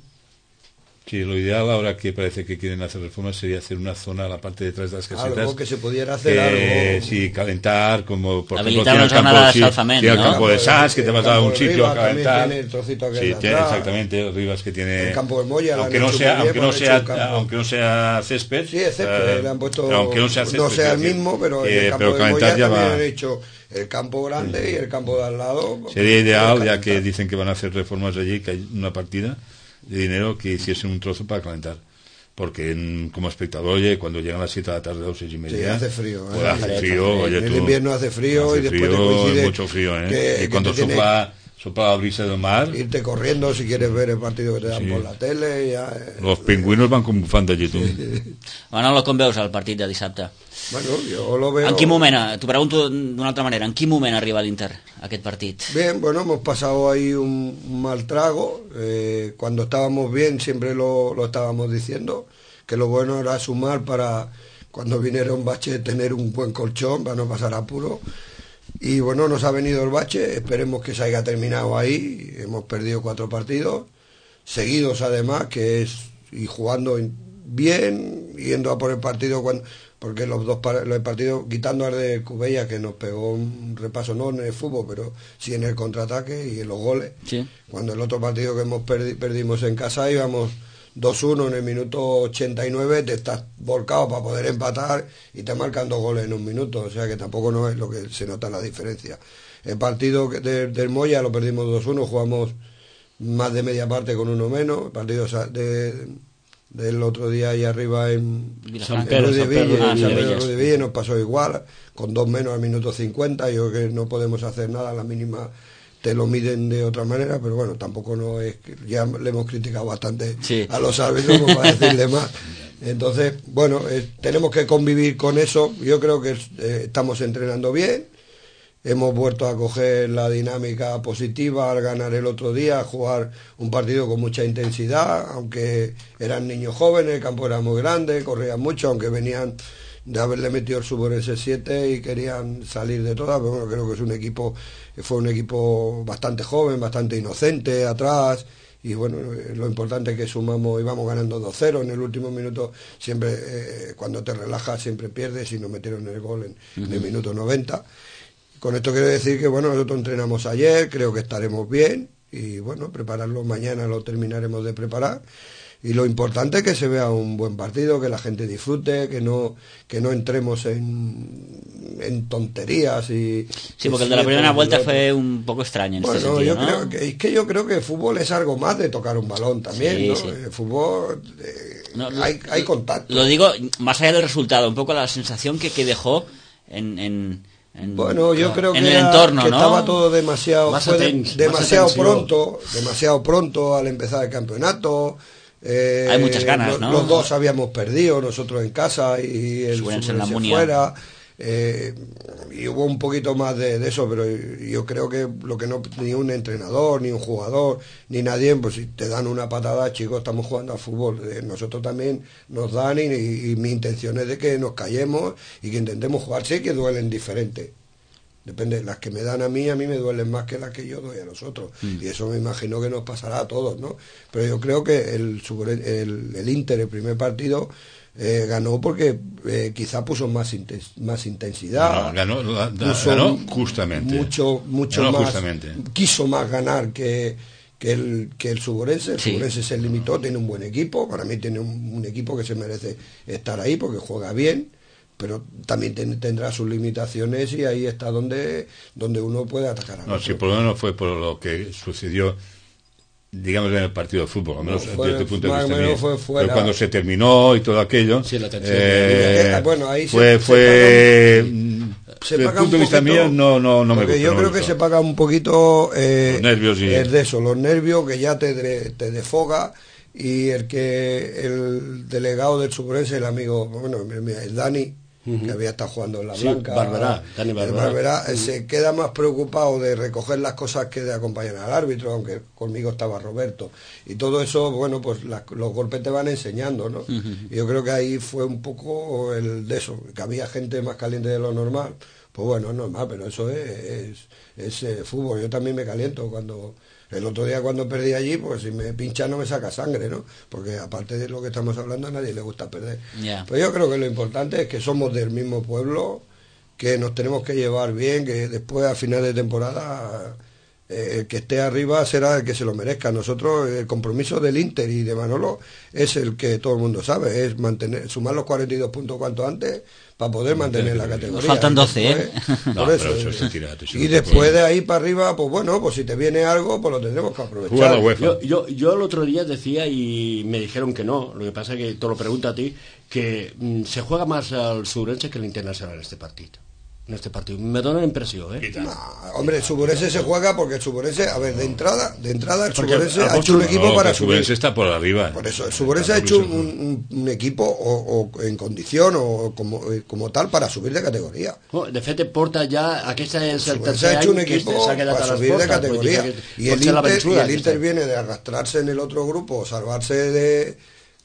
Sí, lo ideal ahora que parece que quieren hacer reformas sería hacer una zona a la parte de detrás de las casetas. Algo que se pudiera hacer, que, algo... Sí, calentar, como por habilitar ejemplo, una zona de salzament, sí, el ¿no? campo de Sants, que te vas a un sitio a calentar. Tiene el trocito que sí, hay tiene, atrás. exactamente, Rivas que tiene... El campo de Moya, aunque no sea, aunque no sea, aunque no sea césped. Sí, es césped, uh, le han puesto... Aunque no sea césped. No sea el mismo, pero eh, el campo pero de Moya ya también va... han hecho el campo grande, sí, y el campo de al lado. Sería ideal, ya que dicen que van a hacer reformas allí, que hay una partida de dinero que hiciesen un trozo para calentar. Porque en, como espectador, oye, cuando llegan las siete de la tarde, dos seis y media, sí, hace frío, pues ¿eh? hace frío, oye, en el tú, invierno hace frío, hace y después frío, te coincide mucho frío, ¿eh? que, y cuando que sopla, sopla la brisa del mar, irte corriendo si quieres ver el partido que te dan sí. por la tele, ya, eh, los pingüinos van con bufanda allí, tu. Manolo, com veus el partit de dissabte? Bueno, yo lo veo... En quin moment, t'ho pregunto d'una altra manera, en quin moment arriba l'Inter a aquest partit? Bien, bueno, hemos pasado ahí un, un mal trago, eh, cuando estábamos bien siempre lo, lo estábamos diciendo, que lo bueno era sumar para cuando viniera un bache tener un buen colchón para no pasar apuro, y bueno, nos ha venido el bache, esperemos que se haya terminado ahí, hemos perdido cuatro partidos seguidos además, que es, y jugando bien, yendo a por el partido cuando, porque los dos los partidos, quitando al de Cubella que nos pegó un repaso, no en el fútbol, pero sí en el contraataque y en los goles, sí. Cuando el otro partido que hemos perdi, perdimos en casa íbamos dos uno en el minuto ochenta y nueve, te estás volcado para poder empatar y te marcan dos goles en un minuto, o sea que tampoco no es lo que se nota la diferencia. El partido de, del Moya lo perdimos dos uno, jugamos más de media parte con uno menos, el partido de, del otro día ahí arriba en San Pedro de Villa nos pasó igual, con dos menos al minuto cincuenta, yo creo que no podemos hacer nada, a la mínima te lo miden de otra manera, pero bueno, tampoco no es que ya le hemos criticado bastante sí. a los árbitros como para decirle más. Entonces, bueno, eh, tenemos que convivir con eso. Yo creo que eh, estamos entrenando bien, hemos vuelto a coger la dinámica positiva al ganar el otro día, a jugar un partido con mucha intensidad, aunque eran niños jóvenes, el campo era muy grande, corrían mucho, aunque venían de haberle metido el Suborense siete y querían salir de todas, pero bueno, creo que es un equipo, fue un equipo bastante joven, bastante inocente atrás, y bueno, lo importante es que sumamos, íbamos ganando dos cero en el último minuto, siempre eh, cuando te relajas siempre pierdes, y nos metieron el gol en, uh-huh. en el minuto noventa. Con esto quiero decir que bueno, nosotros entrenamos ayer, creo que estaremos bien, y bueno, prepararlo mañana lo terminaremos de preparar. Y lo importante es que se vea un buen partido, que la gente disfrute, que no que no entremos en, en tonterías y... Sí, porque el de la primera vuelta fue un poco extraño en bueno, este sentido, yo ¿no? creo que, es que yo creo que el fútbol es algo más de tocar un balón también, sí, ¿no? Sí. El fútbol... Eh, no, hay, hay contacto. Lo digo más allá del resultado, un poco la sensación que, que dejó en... en... En, bueno, yo creo que, en el era, entorno, que ¿no? estaba todo demasiado más fue atens, de, demasiado más pronto, demasiado pronto al empezar el campeonato. Eh, Hay muchas ganas, los, ¿no? Los dos habíamos perdido, nosotros en casa y el Subense fuera. Eh, y hubo un poquito más de, de eso, pero yo creo que lo que no, ni un entrenador, ni un jugador, ni nadie, pues si te dan una patada, chicos, estamos jugando al fútbol, eh, nosotros también nos dan, y, y, y mi intención es de que nos callemos y que intentemos jugar. Sé que duelen diferente, depende, las que me dan a mí, a mí me duelen más que las que yo doy a nosotros, mm. y eso me imagino que nos pasará a todos, ¿no? Pero yo creo que el, el, el Inter, el primer partido, Eh, ganó porque eh, quizá puso más intens más intensidad, no, ganó, la, la, puso ganó justamente mucho mucho ganó más justamente. Quiso más ganar que, que el que el Suborense el sí. Suborense se limitó, tiene un buen equipo, para mí tiene un, un equipo que se merece estar ahí porque juega bien, pero también ten, tendrá sus limitaciones, y ahí está donde donde uno puede atacar a no, si por lo menos fue por lo que sucedió, digamos, en el partido de fútbol, al menos no, fue, desde el punto de vista mío. Fue fuera. Pero cuando se terminó y todo aquello, sí, la eh, bueno, ahí fue, se, fue se desde el punto de vista mío no, no, no me gusta. Yo no creo me que se paga un poquito eh, los nervios y... es de eso, los nervios que ya te, te defoga, y el que el delegado del Suborense, el amigo, bueno, el Dani, uh-huh. que había estado jugando en la sí, Blanca, Barberá, Dani Barberá, Barberá uh-huh. se queda más preocupado de recoger las cosas que de acompañar al árbitro, aunque conmigo estaba Roberto, y todo eso, bueno, pues la, los golpes te van enseñando, ¿no? Uh-huh. Y yo creo que ahí fue un poco el de eso, que había gente más caliente de lo normal, pues bueno, es normal, pero eso es, es, es eh, fútbol. Yo también me caliento cuando... El otro día cuando perdí allí, pues si me pincha no me saca sangre, ¿no? Porque aparte de lo que estamos hablando, a nadie le gusta perder. Yeah. Pero yo creo que lo importante es que somos del mismo pueblo, que nos tenemos que llevar bien, que después a final de temporada eh, el que esté arriba será el que se lo merezca. Nosotros, el compromiso del Inter y de Manolo es el que todo el mundo sabe, es mantener, sumar los cuarenta y dos puntos cuanto antes para poder mantener la categoría. Nos faltan doce, ¿eh? Por eso, pero eso es tirado, eso y no después de ahí para arriba, pues bueno, pues si te viene algo, pues lo tendremos que aprovechar. Yo, yo, yo el otro día decía, y me dijeron que no, lo que pasa es que te lo pregunto a ti, que mmm, se juega más al Surense que el Internacional en este partido. En este partido. Me da una impresión, ¿eh? No, hombre, el Suburense se juega porque el Suburense, a ver, de entrada, de entrada el Porque Suburense a- a ha hecho un vosotros- equipo No, para el Suburense subir. está por arriba. Por eso, el Suburense ha hecho un, un, un equipo o, o en condición o como, como tal para subir de categoría. Oh, de fet, porta ja... Aquest és el El tercer ha hecho un any que equipo s'ha quedat para a les subir de portes. categoría. Vull dir que Y el pot ser la Inter, y vençuda, el aquesta. Inter viene de arrastrarse en el otro grupo, salvarse de...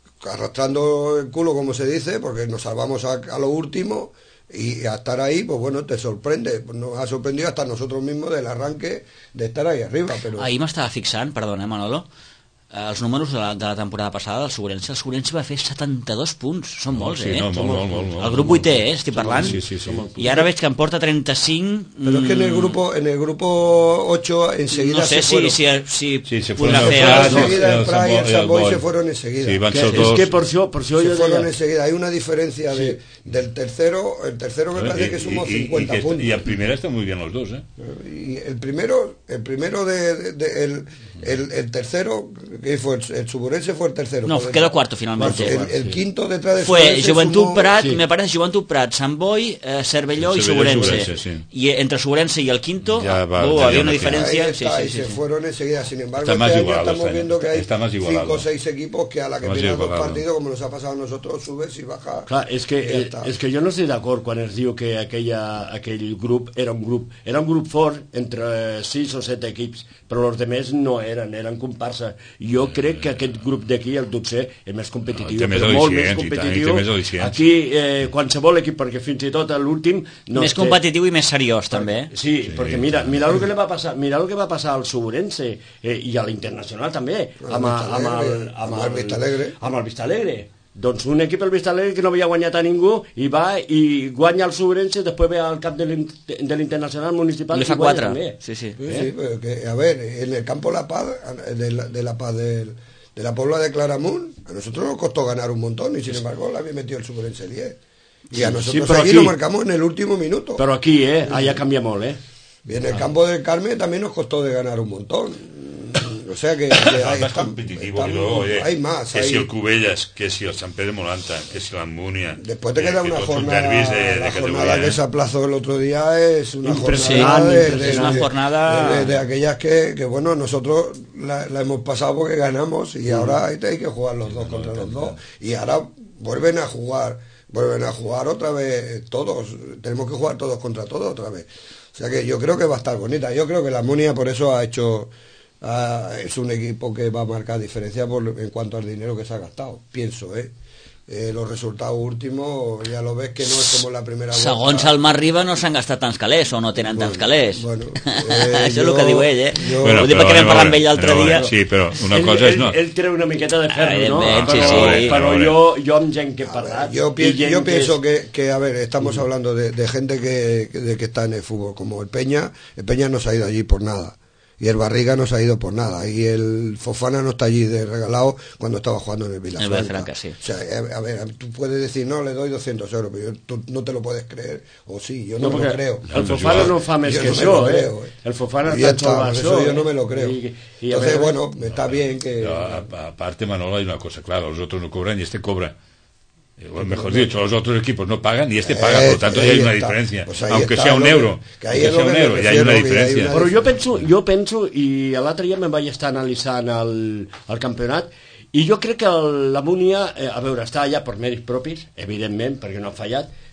arrastrando el culo, como se dice, porque nos salvamos a, a lo último, y a estar ahí, pues bueno, te sorprende. Nos ha sorprendido hasta nosotros mismos del arranque de estar ahí arriba. Pero... Ahir m'estava fixant, perdona, eh, Manolo, eh, els números de la, de la temporada passada del Suburense. El Suburense va fer setanta-dos punts. Són molts, sí, eh? no, molt, molt, molt, molt, el grup vuitè, eh? Estic parlant. Sí, sí, sí. I ara veig que em porta trenta-cinc... Pero es que en el grupo en el grupo ocho enseguida No sé se si, fueron. si, si, Sí, se podrà fueron fer el algo. Prat, Enseguida el el Prat y el Samboy, San Boy el se Boy. fueron enseguida. Sí, van Que, ser és dos. que per això, per això Se jo fueron deia... enseguida. Hay una diferencia de, del tercero. El tercero me parece que sumó Y- y- cincuenta y que- puntos. Y en primera están muy bien los dos, ¿eh? Y el primero, el primero de, de- de- el, el, el tercero, que fue el, el Suburense fue el tercero. No, Por quedó detrás. cuarto finalmente. El, el quinto detrás de Fue Suburense Joventut sumó- Prat, sí. me parece Joventut Prat, Sant Boi, eh, Cervelló y Cervelló y Suburense. Suburense, sí. Y entre Suburense y el quinto, Ya va, uh, ya había ya una no diferencia. Ahí Sí, está, sí, y sí, se sí. fueron enseguida. Sin embargo, Está más este año igualado, estamos está- viendo que hay está más igualado. cinco o seis equipos que a la que Está más pierdan dos igualado. partidos, como nos ha pasado a nosotros, subes y bajas. Clar, és que, i ja eh, està. és que jo no estic d'acord quan es diu que aquella, aquell grup era un grup era un grup fort entre sis o set equips, però els demés no eren, eren comparsa. Jo crec que aquest grup d'aquí, el dotzè, és més competitiu, Té més però molt més al·licients, i tant, i competitiu. té més al·licients. Aquí, eh, qualsevol equip, perquè fins i tot l'últim... No Més té- competitiu i més seriós, també. eh? Sí, sí, perquè mira, mira el que li va passar, mira el que va passar al Suburense eh, i a l'Internacional també, amb, a- amb, el, amb, Amb el Vistalegre. amb el Vistalegre. Doncs un equip, el Vistalegre, que no havia guanyat a ningú, i va i guanya el Suburense, després ve al cap de l'in- de l'Internacional Municipal Li fa i guanya quatre. també. Sí, sí. Sí, sí, pero que, a ver, en el campo La Paz, de la, de la Paz del, de la Puebla de Claramunt, a nosotros nos costó ganar un montón y sin embargo la había metido el Suburense diez. Y a nosotros pero aquí aquí- lo marcamos en el último minuto. Però aquí, eh, allà canvia molt, eh? Y en el campo del Carmen también nos costó de ganar un montón. O sea que, que hay, más están- competitivo, están- y luego, oye, hay más. que hay- si el Cubellas, que si el San Pedro Molanta, que si la Munia. Después te eh, queda que una todos son jornada, derbis de, de la categoría, jornada que ¿eh? se aplazó el otro día es una Impresionante, jornada de, de- impresionante. de- Una jornada- de- de aquellas que, que, bueno, nosotros la, la hemos pasado porque ganamos y ahora hay, hay que jugar los dos contra los dos y ahora vuelven a jugar, vuelven a jugar otra vez todos, tenemos que jugar todos contra todos otra vez. O sea que yo creo que va a estar bonita, yo creo que la Munia por eso ha hecho... Ah, es un equipo que va a marcar diferencia por, en cuanto al dinero que se ha gastado, pienso, ¿eh? Eh, los resultados últimos ya lo ves que no es como la primera vuelta. Segons el Mar Riba no s'han gastat tants calés o no tenen tants calés. bueno, Això eh, és el jo- que diu ell, eh? jo- Bueno, Ho dic perquè vam parlar amb ell l'altre però, dia. Sí, però una ell, cosa és... ell, No, ell treu una miqueta de ferro, no? Evidentment, sí, però, sí. però A jo, jo amb gent que he A parlat... ver, yo, pi- i gent yo que pienso és- que, que, a ver, estamos hablando de, de gente que, que- de que está en el fútbol, como el Peña, el Peña no se ha ido allí por nada. Y el Barriga no se ha ido por nada. Y el Fofana no está allí de regalado cuando estaba jugando en el Vilafranca. El Vilafranca, sí. O sea, a, a ver, tú puedes decir, no, le doy doscientos euros, pero yo- tú no te lo puedes creer. O sí, yo no, No, me lo perquè creo. el Fofana no fa més Yo que no me això, lo eh? creo, eh. El Fofana Y ya està está, sol eso això, yo eh? no me lo creo. I- i a Entonces, veure- bueno, está bien que... pero, a- a- aparte, Manolo, hay una cosa clara, los otros no cobran y este cobra. Eh, o mejor dicho, los otros equipos no pagan y este paga, por lo tanto ahí ya hay una está. diferencia. Pues ahí aunque está, sea un lo que- euro, que ahí aunque es sea lo un que me euro, ya hay una refiero, que hay diferencia. una- Però jo penso, jo penso i l'altre dia me'n vaig estar analitzant el, el campionat i jo crec que el, la Múnia, eh, a veure, està allà per mèrits propis, evidentment, perquè no ha fallat,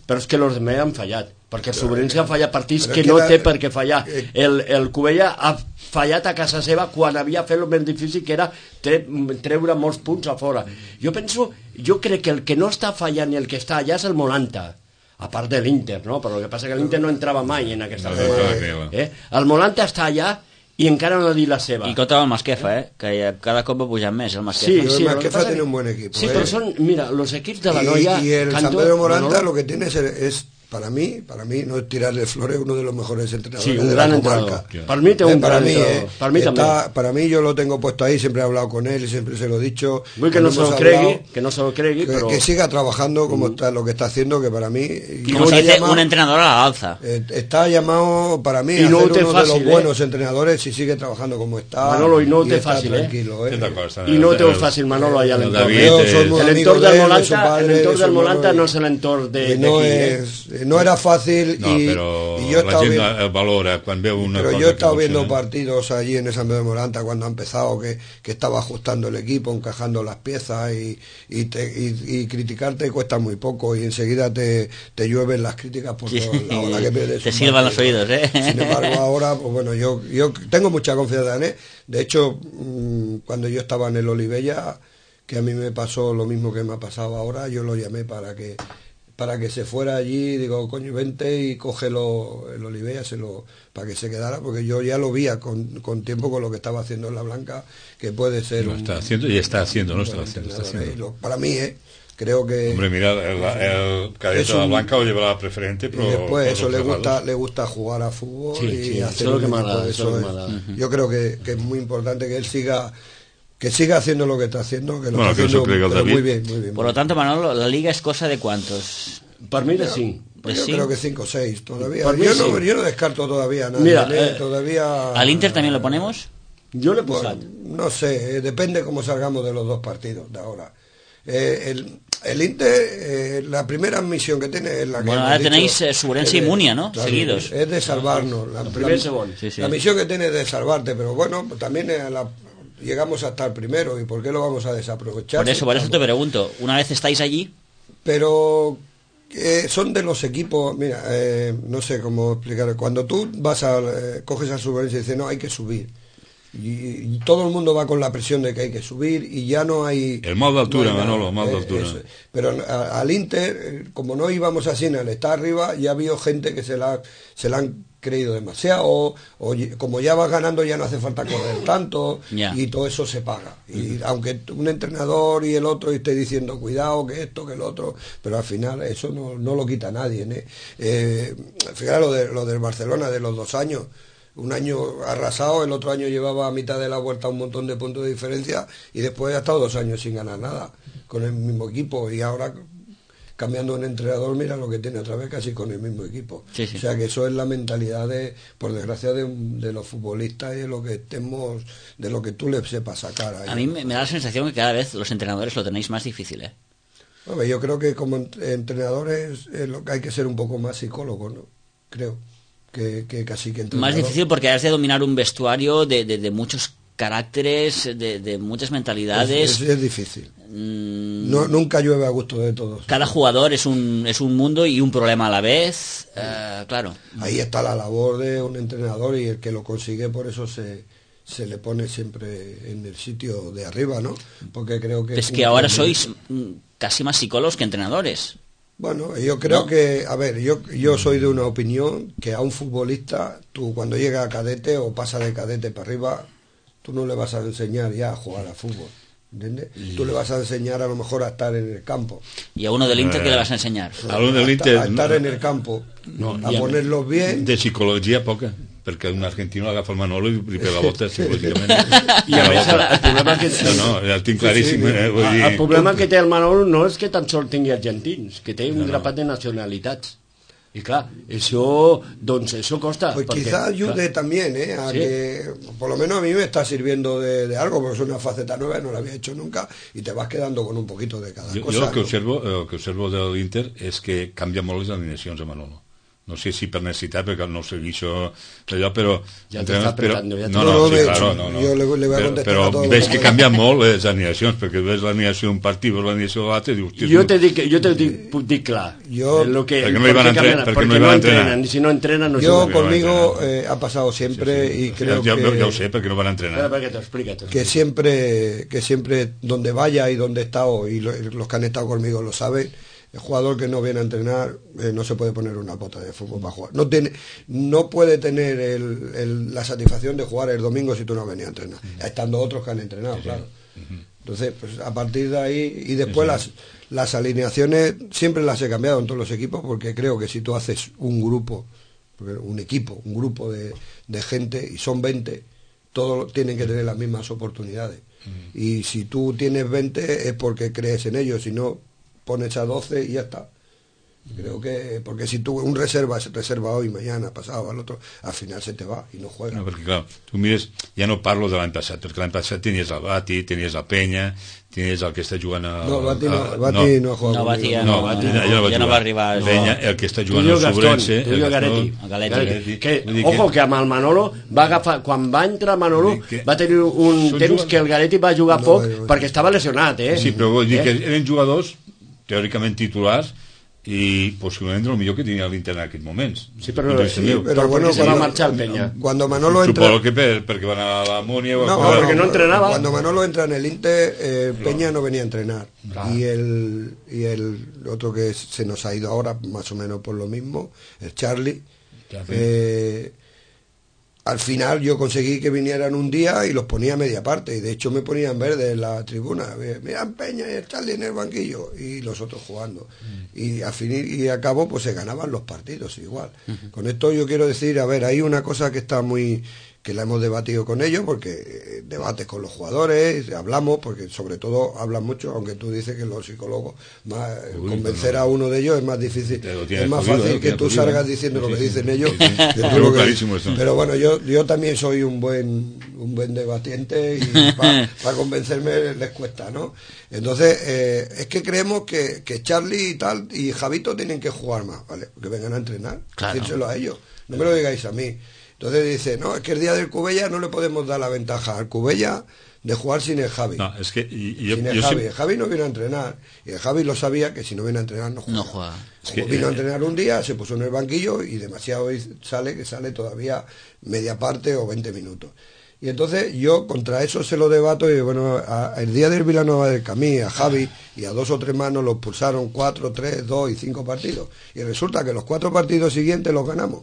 però és que els demés han fallat, perquè el Sobrense ha fallat partits que que no la, té per què fallar. Eh, el, el Cubella ha fallat a casa seva quan havia fet el més difícil, que era tre, treure molts punts a fora. Jo penso, jo crec que el que no està fallant i el que està allà és el Molanta, a part de l'Inter, no? Però el que passa que l'Inter no entrava mai en aquesta no, zona. no, no. Eh? El Molanta està allà i encara no ha dit la seva. I contra el Masquefa, eh? Que cada cop va pujant més el Masquefa. Sí, Pero sí, el lo que Masquefa pasa tiene que- un buen equipo. Sí, ¿eh? pero son, mira, los equipos de la y, Noia... y el Cantó- San Pedro Moranta Manolo, lo que tiene es, es para mí, para mí no es tirarle flores, uno de los mejores entrenadores Sí, un de gran la comarca. entrenador. Para mí te Eh, un para gran mí, entrenador. eh, Para mí está- también. para mí yo lo tengo puesto ahí, siempre he hablado con él y siempre se lo he dicho. Vull que Cuando no se hemos lo hablado, cregui, que no se lo cregui, que, però... que siga trabajando como está lo que está haciendo, que para mí y Como no se ha dice, llamado- un entrenador a la alza. eh, está llamado para mí Y a no ser te uno fácil, de los ¿eh? buenos entrenadores si sigue trabajando como está. Manolo, y no te está fácil, ¿eh? tranquilo, Sí, d'acord, està- I no ho té el- fàcil, Manolo, allà a el l'entorn. David, Eh? Yo eh, soy muy El amigo entorn de del él, de su Molanta, padre, el de entorn su del hermano, Molanta y- no és l'entorn de, y no d'aquí, eh? es, no era fácil No, y, però y yo he la estado gent viendo, eh, valora quan veu una pero cosa yo he que estado viendo funciona. partidos allí en el San Pedro de Moranta cuando ha empezado, que, que estaba ajustando el equipo, encajando las piezas y, y, te, y, y criticarte cuesta muy poco y enseguida te, te llueven las críticas por Sí, todos lados, la que pierdes te un silban los partido. oídos, ¿eh? Sin embargo, ahora, pues bueno, yo, yo tengo mucha confianza en él. De hecho, mmm, cuando yo estaba en el Olivella, que a mí me pasó lo mismo que me ha pasado ahora, yo lo llamé para que para que se fuera allí, digo, coño, vente y cógelo el Olivella, se lo, para que se quedara, porque yo ya lo vi con, con tiempo con lo que estaba haciendo en La Blanca, que puede ser Lo un... está haciendo y está haciendo, no está buen haciendo, está entrenador, haciendo. ¿eh? Lo- para mí, ¿eh? Creo que... Hombre, mira, el, el cadete Es de la un- Blanca lo lleva la preferente, Y pero después por eso le otros gusta lados. le gusta jugar a fútbol Sí, y sí, hacer eso es lo un que me equipo, agrada, eso es lo que es- me agrada. yo creo que, que es muy importante que él siga que siga haciendo lo que está haciendo, que lo Bueno, está que eso haciendo creo que el pero David- muy bien, muy bien. Por lo tanto, Manolo, la liga es cosa de cuántos. Per mi de cinc. Pues ¿de yo cinco? creo que cinco o seis todavía. Por mí Yo no, sí. yo no descarto todavía a nadie. Mira, ¿eh? eh, todavía ¿Al Inter también lo ponemos? Jo l'he Bueno, posat. no sé, eh, depende cómo salgamos de los dos partidos de ahora. Eh, el, el Inter, eh, la primera misión que tiene es la que Bueno, hemos ahora dicho, tenéis, eh, Subrense es de- y Munia, ¿no? claro, Seguidos. Es de salvarnos. La, primer la- y segundo. Sí, sí. la misión que tiene es de salvarte, pero bueno, también eh, la- llegamos a estar primero y ¿por qué lo vamos a desaprovechar? Por eso, Si por eso te estamos- pregunto. Una vez estáis allí, pero eh, son de los equipos, mira, eh, no sé cómo explicar, cuando tú vas a, eh, coges a Subrense y dices, no, hay que subir, y, y todo el mundo va con la presión de que hay que subir y ya no hay... El mal de altura, no hay nada. Manolo, mal de Eh, altura. eso. Pero a- al Inter, eh, como no íbamos así, al estar arriba, ya había gente que se la, se la han creído demasiado, o, o ye- como ya vas ganando ya no hace falta correr tanto, Ya. y todo eso se paga. Y aunque un entrenador y el otro esté diciendo cuidado, que esto, que el otro, pero al final eso no, no lo quita nadie. ¿eh? Eh, fíjate lo, de, lo del Barcelona de los dos años. Un año arrasado, el otro año llevaba a mitad de la vuelta un montón de puntos de diferencia y después ha estado dos años sin ganar nada con el mismo equipo y ahora cambiando un entrenador mira lo que tiene otra vez casi con el mismo equipo. Sí, sí. O sea que eso es la mentalidad de, por desgracia, de, de los futbolistas y de lo que estemos, de lo que tú le sepas sacar. Ahí. a mí me, me da la sensación que cada vez los entrenadores lo tenéis más difícil, ¿eh? Hombre, yo creo que como ent- entrenadores eh, lo que hay que ser un poco más psicólogo, ¿no? Creo que, que casi que entrenador. Más difícil porque has de dominar un vestuario de, de, de muchos caracteres, de, de muchas mentalidades. Es, es, es difícil. Mm, No, nunca llueve a gusto de todos. Cada jugador es un, es un mundo y un problema a la vez. eh, claro. Ahí está la labor de un entrenador y el que lo consigue por eso se, se le pone siempre en el sitio de arriba, ¿no? Porque creo que... Es que ahora sois mm, casi más psicólogos que entrenadores. Bueno, yo creo ¿No? que, a ver, yo, yo soy de una opinión que a un futbolista, tú cuando llega a cadete o pasa de cadete para arriba, tú no le vas a enseñar ya a jugar a fútbol, ¿entiendes? Tú le vas a enseñar a lo mejor a estar en el campo. Y a uno del Inter, Eh, ¿qué le vas a ensenyar? A uno del a, Inter, a estar no. en el campo, No, a ja- ponerlos bien. De psicologia poca, perquè un argentino l'agafa el Manolo i li pega la volta psicològicament. I a més, el, el problema que No, no, ja el tinc claríssim. Sí, sí, eh, vull el, dir, el problema que té el Manolo no és que tan sols tingui argentins, que té un No, no. grapat de nacionalitats. I clar, això, doncs, això costa. Pues perquè, quizá ayude clar, también, ¿eh? A Sí. que, por lo menos a mí me está sirviendo de, de algo, porque es una faceta nueva, no la había hecho nunca, y te vas quedando con un poquito de cada jo, cosa. jo el que ¿no? observo, el que observo de l'Inter és que canvia molt les alineacions a Manolo. no sé si per necessitat, perquè no sé això d'allò, però... Ja t'està apretando, ja no, no, no, sí, veig, claro, no, no. jo le, le voy a però, contestar però a todo veig lo que canvien molt les alineacions, perquè ves l'alineació d'un partit, veus l'alineació de l'altre, i dius... Jo te dic, jo te dic, puc dir clar. Yo, lo que, perquè no iban a entrenar, porque, porque no, no iban a entrenan, entrenar. y si no entrenan no yo juegan. conmigo eh, ha pasado siempre sí, sí. y creo ja, que... ja, ja ho sé, perquè no van a entrenar. Espera, que te explica, te que siempre que siempre donde vaya y donde he estado y lo, los que han estado conmigo lo saben, el jugador que no viene a entrenar eh, no se puede poner una bota de fútbol para jugar, no tiene no puede tener el, el, la satisfacción de jugar el domingo si tú no venías a entrenar, uh-huh. estando otros que han entrenado, sí, claro. Uh-huh. Entonces pues a partir de ahí y después sí, sí. las las alineaciones siempre las he cambiado en todos los equipos, porque creo que si tú haces un grupo, un equipo, un grupo de, de gente y son veinte, todos tienen que tener las mismas oportunidades. Uh-huh. Y si tú tienes veinte es porque crees en ellos, si no pones a doce y ya está. Creo que, porque si tú un reserva se reserva hoy, mañana, pasado, al otro, al final se te va y no juega. No, perquè clar, tu mires, ja no parlo de l'any passat, perquè l'any passat tenies el Bati, tenies la Penya, tenies el que està jugant a... No, Bati no, a, Bati no, no ha jugat. No, Bati ja no, no, Bati, no, ja no va, ja no va arribar. No. Penya, el que està jugant Tulio al Gastón, Sobrense... Tulio Garetti. Garetti. Que, ojo, que amb el Manolo va agafar, quan va entrar Manolo que, va tenir un temps jugadors... que el Garetti va jugar no, poc no, no, perquè estava lesionat, eh? Sí, però vull dir eh? que eren jugadors teòricament titulars i possiblement el millor que tenia l'Inter en aquests moments. Sí, però, sí, però, però bueno, se va cuando, marxar el Peña. Cuando Manolo entra... Supongo que per, perquè van a la Monia... No, no, no, porque no entrenaba. Cuando Manolo entra en el Inter, eh, Peña no venía a entrenar. Claro. Y el y el otro que se nos ha ido ahora, más o menos por lo mismo, el Charlie. Eh, al final yo conseguí que vinieran un día y los ponía a media parte. Y de hecho me ponían verde en la tribuna. Miran Peña y el Charlie en el banquillo. Y los otros jugando. Mm. Y al fin y a cabo pues se ganaban los partidos igual. Uh-huh. Con esto yo quiero decir, a ver, hay una cosa que está muy... que la hemos debatido con ellos, porque eh, debates con los jugadores, hablamos, porque sobre todo hablan mucho, aunque tú dices que los psicólogos, más, Uy, convencer no, no. a uno de ellos es más difícil, es más jodido, fácil eh, que tú jodido, salgas diciendo sí, lo que sí, dicen sí, ellos. Sí, sí. Que lo que, pero bueno, yo yo también soy un buen un buen debatiente y para pa convencerme les cuesta, ¿no? Entonces, eh, es que creemos que, que Charlie y tal, y Javito tienen que jugar más, ¿vale? Que vengan a entrenar, claro. Decírselo a ellos, no me lo digáis a mí. Entonces dice, no, es que el día del Cubella no le podemos dar la ventaja al Cubella de jugar sin el Javi. No, es que yo, sin el yo Javi. Siempre... El Javi no vino a entrenar. Y el Javi lo sabía que si no viene a entrenar no juega. No juega. Es que, vino eh, a entrenar un día, se puso en el banquillo y demasiado sale que sale todavía media parte o veinte minutos. Y entonces yo contra eso se lo debato y bueno, a, a el día del Vilanova del Camí, a Javi y a dos o tres más nos los pulsaron cuatro, tres, dos y cinco partidos. Y resulta que los cuatro partidos siguientes los ganamos.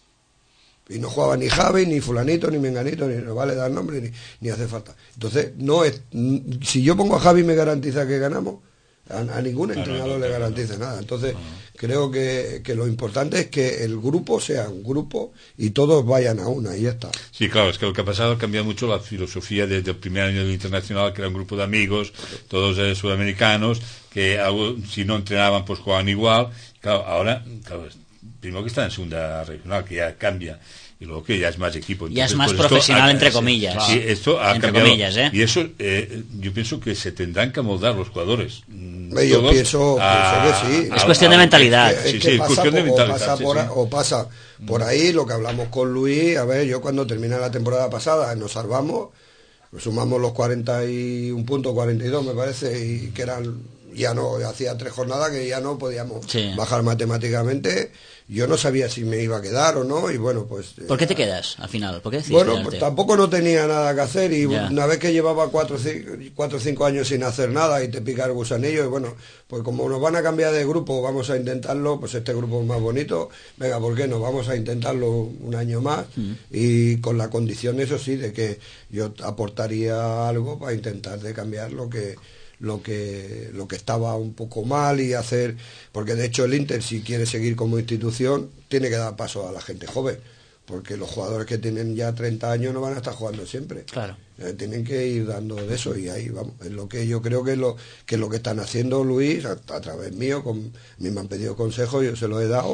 Y no jugaba ni Javi, ni fulanito, ni menganito, ni no vale dar nombre, ni, ni hace falta. Entonces, no es, si yo pongo a Javi me garantiza que ganamos, a, a ningún entrenador no, no, no, le garantiza no, no. nada. Entonces, no. creo que, que lo importante es que el grupo sea un grupo y todos vayan a una, y ya está. Sí, claro, es que lo que ha pasado ha cambiado mucho la filosofía desde el primer año del Internacional, que era un grupo de amigos, todos eh, sudamericanos, que algo, si no entrenaban, pues jugaban igual. Claro, ahora, claro, primero que está en segunda regional, que ya cambia, y luego que ya es más equipo. Entonces, ya es más pues profesional, ha, entre comillas. Sí, esto ha entre cambiado. Comillas, ¿eh? Y eso, eh, yo pienso que se tendrán que amoldar los jugadores. Yo pienso, a, pienso que sí. Es a, cuestión a, de mentalidad. Es que, sí, es que sí, pasa, cuestión de mentalidad. O pasa, sí, por, sí. o pasa por ahí lo que hablamos con Luis. A ver, yo cuando terminé la temporada pasada nos salvamos, pues sumamos los cuarenta y un punto, cuarenta y dos me parece, y que eran, ya no, hacía tres jornadas que ya no podíamos sí. bajar matemáticamente. Yo no sabía si me iba a quedar o no, y bueno, pues... ¿Por qué te quedas al final? ¿Por qué decidiste bueno, quedarte? Pues tampoco no tenía nada que hacer, y ya. una vez que llevaba cuatro o cinco años sin hacer nada y te pica el gusanillo, y bueno, pues como nos van a cambiar de grupo, vamos a intentarlo, pues este grupo es más bonito, venga, ¿por qué no? Vamos a intentarlo un año más, mm. y con la condición, eso sí, de que yo aportaría algo para intentar de cambiar lo que... lo que lo que estaba un poco mal y hacer, porque de hecho el Inter, si quiere seguir como institución, tiene que dar paso a la gente joven, porque los jugadores que tienen ya treinta años no van a estar jugando siempre, claro. eh, tienen que ir dando de eso, y ahí vamos, es lo que yo creo que es lo que es lo que están haciendo Luis a, a través mío, con, a mí me han pedido consejos, yo se los he dado,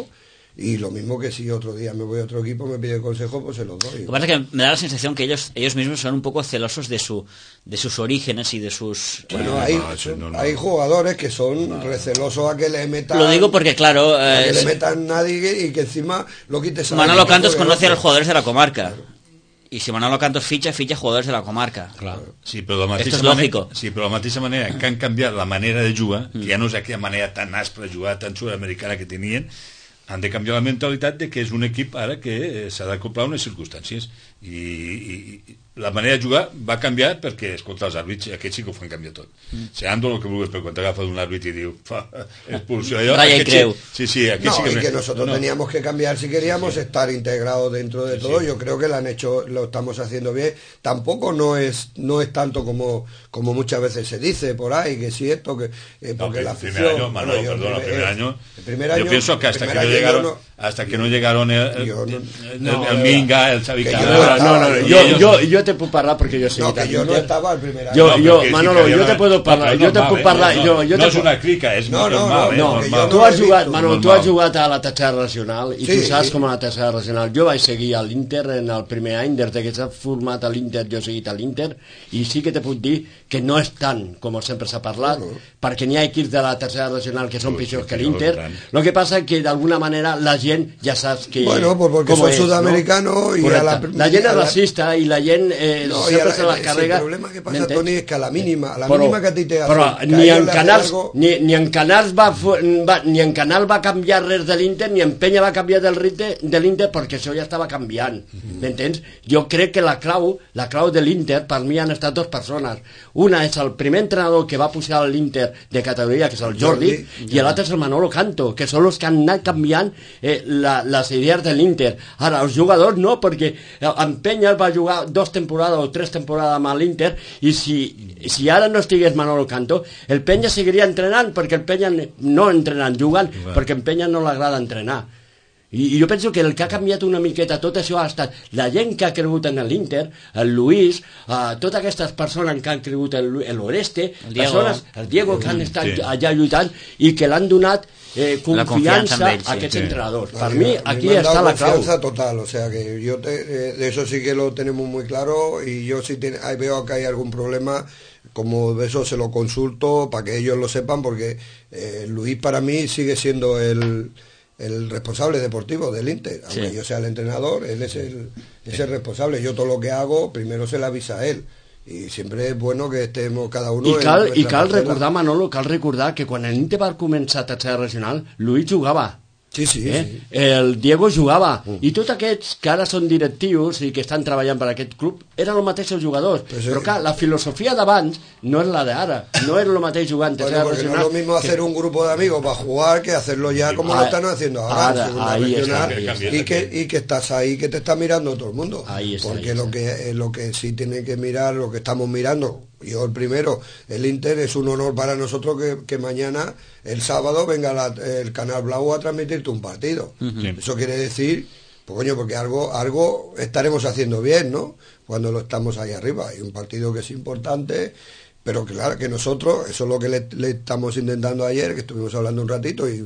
y lo mismo que si otro día me voy a otro equipo, me pide consejo, pues se los doy. Lo que pasa es que me da la sensación que ellos ellos mismos son un poco celosos de su de sus orígenes y de sus... Bueno, Eh, hay, no, eso no, no. hay jugadores que son recelosos a que le metan... Lo digo porque, claro... a Eh, que le metan nadie y que encima lo quites a Manolo Cantos conoce a los otro. jugadores de la comarca. Y si Manolo Cantos ficha, ficha jugadors de la comarca. Clar. Sí, però de la mateixa Esto es manera, lógico. sí, però de la mateixa manera que han canviat la manera de jugar, mm. que ja no és aquella manera tan aspra de jugar, tan sud-americana que tenien, han de canviar la mentalitat de que és un equip ara que s'ha d'acoplar a unes circumstàncies. I, i, i la manera de jugar va canviar perquè, escolta, els àrbits, aquests sí que ho fan canviar tot. Mm. Seando el que vulguis, però quan t'agafa d'un àrbit i diu, fa, expulsió allò... Raya y creu. Sí, sí, aquí no, sí que... y que nosotros no. teníamos que cambiar si queríamos sí, sí. estar integrados dentro de sí, todo. Sí. Yo creo que lo han hecho, lo estamos haciendo bien. Tampoco no es no es tanto como como muchas veces se dice por ahí, que si esto, que eh, porque no, la el afición... primer año, Manolo, bueno, perdón, el primer eh, año... El primer año... Yo pienso que hasta que no llegaron... No, hasta que no llegaron el, el, no, el, no, el, el Minga, el Xavi Cabral... No, no, no, yo, yo, yo te puedo hablar porque yo soy... No, que yo no estaba el primer año. Yo, no, yo, sí Manolo, yo te puedo parlar, no, jo te normal, puc eh? parlar... No, jo, jo no te és una crica, és no, no, normal, no, eh? no, normal. tu has jugat, visto, Manolo, tu has jugat a la tercera regional i sí, tu saps sí. com a la tercera regional. Jo vaig seguir a l'Inter en el primer any, des que s'ha format a l'Inter, jo he seguit a l'Inter, i sí que te puc dir que no és tant com sempre s'ha parlat, no, no. perquè n'hi ha equips de la tercera regional que són pitjors que l'Inter. Lo que passa que d'alguna manera la gent ja saps que... Bueno, pues porque son sudamericanos, ¿no? Y a la, la gent és racista i la gent eh, no, sempre la, se la carrega. El problema que passa, Toni, és que a la mínima, a la però, mínima que a ti te hacen... Però ni en, Canals, algo... ni, ni en Canals va, va, ni en Canal va canviar res de l'Inter, ni en Penya va canviar del Rite, de l'Inter, perquè això ja estava canviant. M'entens? Mm-hmm. Jo crec que la clau, la clau de l'Inter, per mi han estat dues persones. Una és el primer entrenador que va pujar a l'Inter de categoria, que és el Jordi, Jordi i l'altre és el Manolo Canto, que són els que han anat canviant eh, la, les idees de l'Inter. Ara, els jugadors no, perquè en Penya va jugar dos temporades o tres temporades amb l'Inter, i si, si ara no estigués Manolo Canto, el Penya seguiria entrenant, perquè el Penya no entrenant, jugant, wow. perquè en Penya no l'agrada entrenar. I, I jo penso que el que ha canviat una miqueta tot això ha estat la gent que ha cregut en l'Inter, el Luis, uh, totes aquestes persones que han cregut en l'Oreste, el Diego, persones, el Diego que han estat sí. allà lluitant i que l'han donat eh, confiança, confiança ells, sí. a aquests sí. entrenadors. Per mi, aquí està la clau. Total, o sea que yo te, eh, de eso sí que lo tenemos muy claro, y yo si tiene, ahí veo que hay algún problema, como de eso se lo consulto para que ellos lo sepan, porque eh, Luis para mí sigue siendo el el responsable deportivo del Inter, aunque sí. yo sea el entrenador, él es el, es el responsable. Yo todo lo que hago primero se le avisa a él, i sempre és bueno que estemos cada uno... I cal, i cal recordar, Manolo, cal recordar que quan l'Inter va començar a tercera regional, Luis jugava. Sí, sí, eh? sí. El Diego jugava, mm. i tots aquests que ara són directius i que estan treballant per aquest club eren els mateixos jugadors, pues sí. però clar, la filosofia d'abans no és la d'ara, no és el mateix jugant bueno, porque no es lo mismo hacer que... un grupo de amigos para jugar que hacerlo ya como ah, lo están haciendo ahora, ahora en segunda regional, está, está, y, que, y que estás ahí, que te está mirando todo el mundo, ahí está, porque ahí está. Lo, que, lo que sí tiene que mirar, lo que estamos mirando, yo el primero, el Inter, es un honor para nosotros que, que mañana, el sábado, venga la, el Canal Blau a transmitirte un partido. Uh-huh. Eso quiere decir, pues coño, porque algo, algo estaremos haciendo bien, ¿no? Cuando lo estamos ahí arriba. Hay un partido que es importante, pero claro que nosotros, eso es lo que le, le estamos intentando ayer, que estuvimos hablando un ratito, y,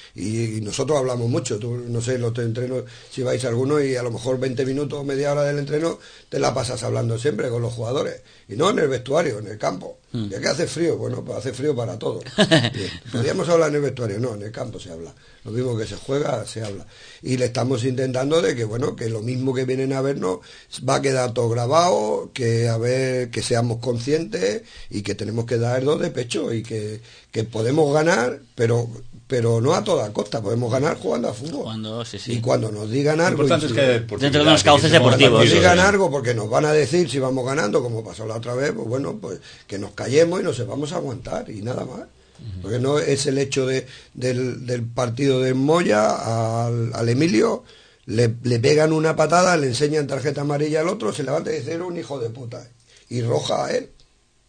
y, y nosotros hablamos mucho. Tú, no sé, los entrenos, si vais a alguno y a lo mejor veinte minutos, media hora del entreno, te la pasas hablando siempre con los jugadores. Y no en el vestuario, en el campo. Mm. ¿De qué hace frío? Bueno, pues hace frío para todos. Podríamos hablar en el vestuario, no, en el campo se habla. Lo mismo que se juega, se habla. Y le estamos intentando de que, bueno, que lo mismo que vienen a vernos va a quedar todo grabado, que a ver, que seamos conscientes y que tenemos que dar el dos de pecho y que, que podemos ganar, pero pero no a toda costa, podemos ganar jugando a fútbol. Cuando, sí, sí. Y cuando nos digan algo... Lo importante es que dentro de los cauces deportivos. Cuando nos digan algo, porque nos van a decir si vamos ganando, como pasó la otra vez, pues bueno, pues que nos callemos y nos sepamos aguantar y nada más. Uh-huh. Porque no es el hecho de, del, del partido de Moya al, al Emilio, le, le pegan una patada, le enseñan tarjeta amarilla al otro, se levanta y dice, eres un hijo de puta, y roja a él.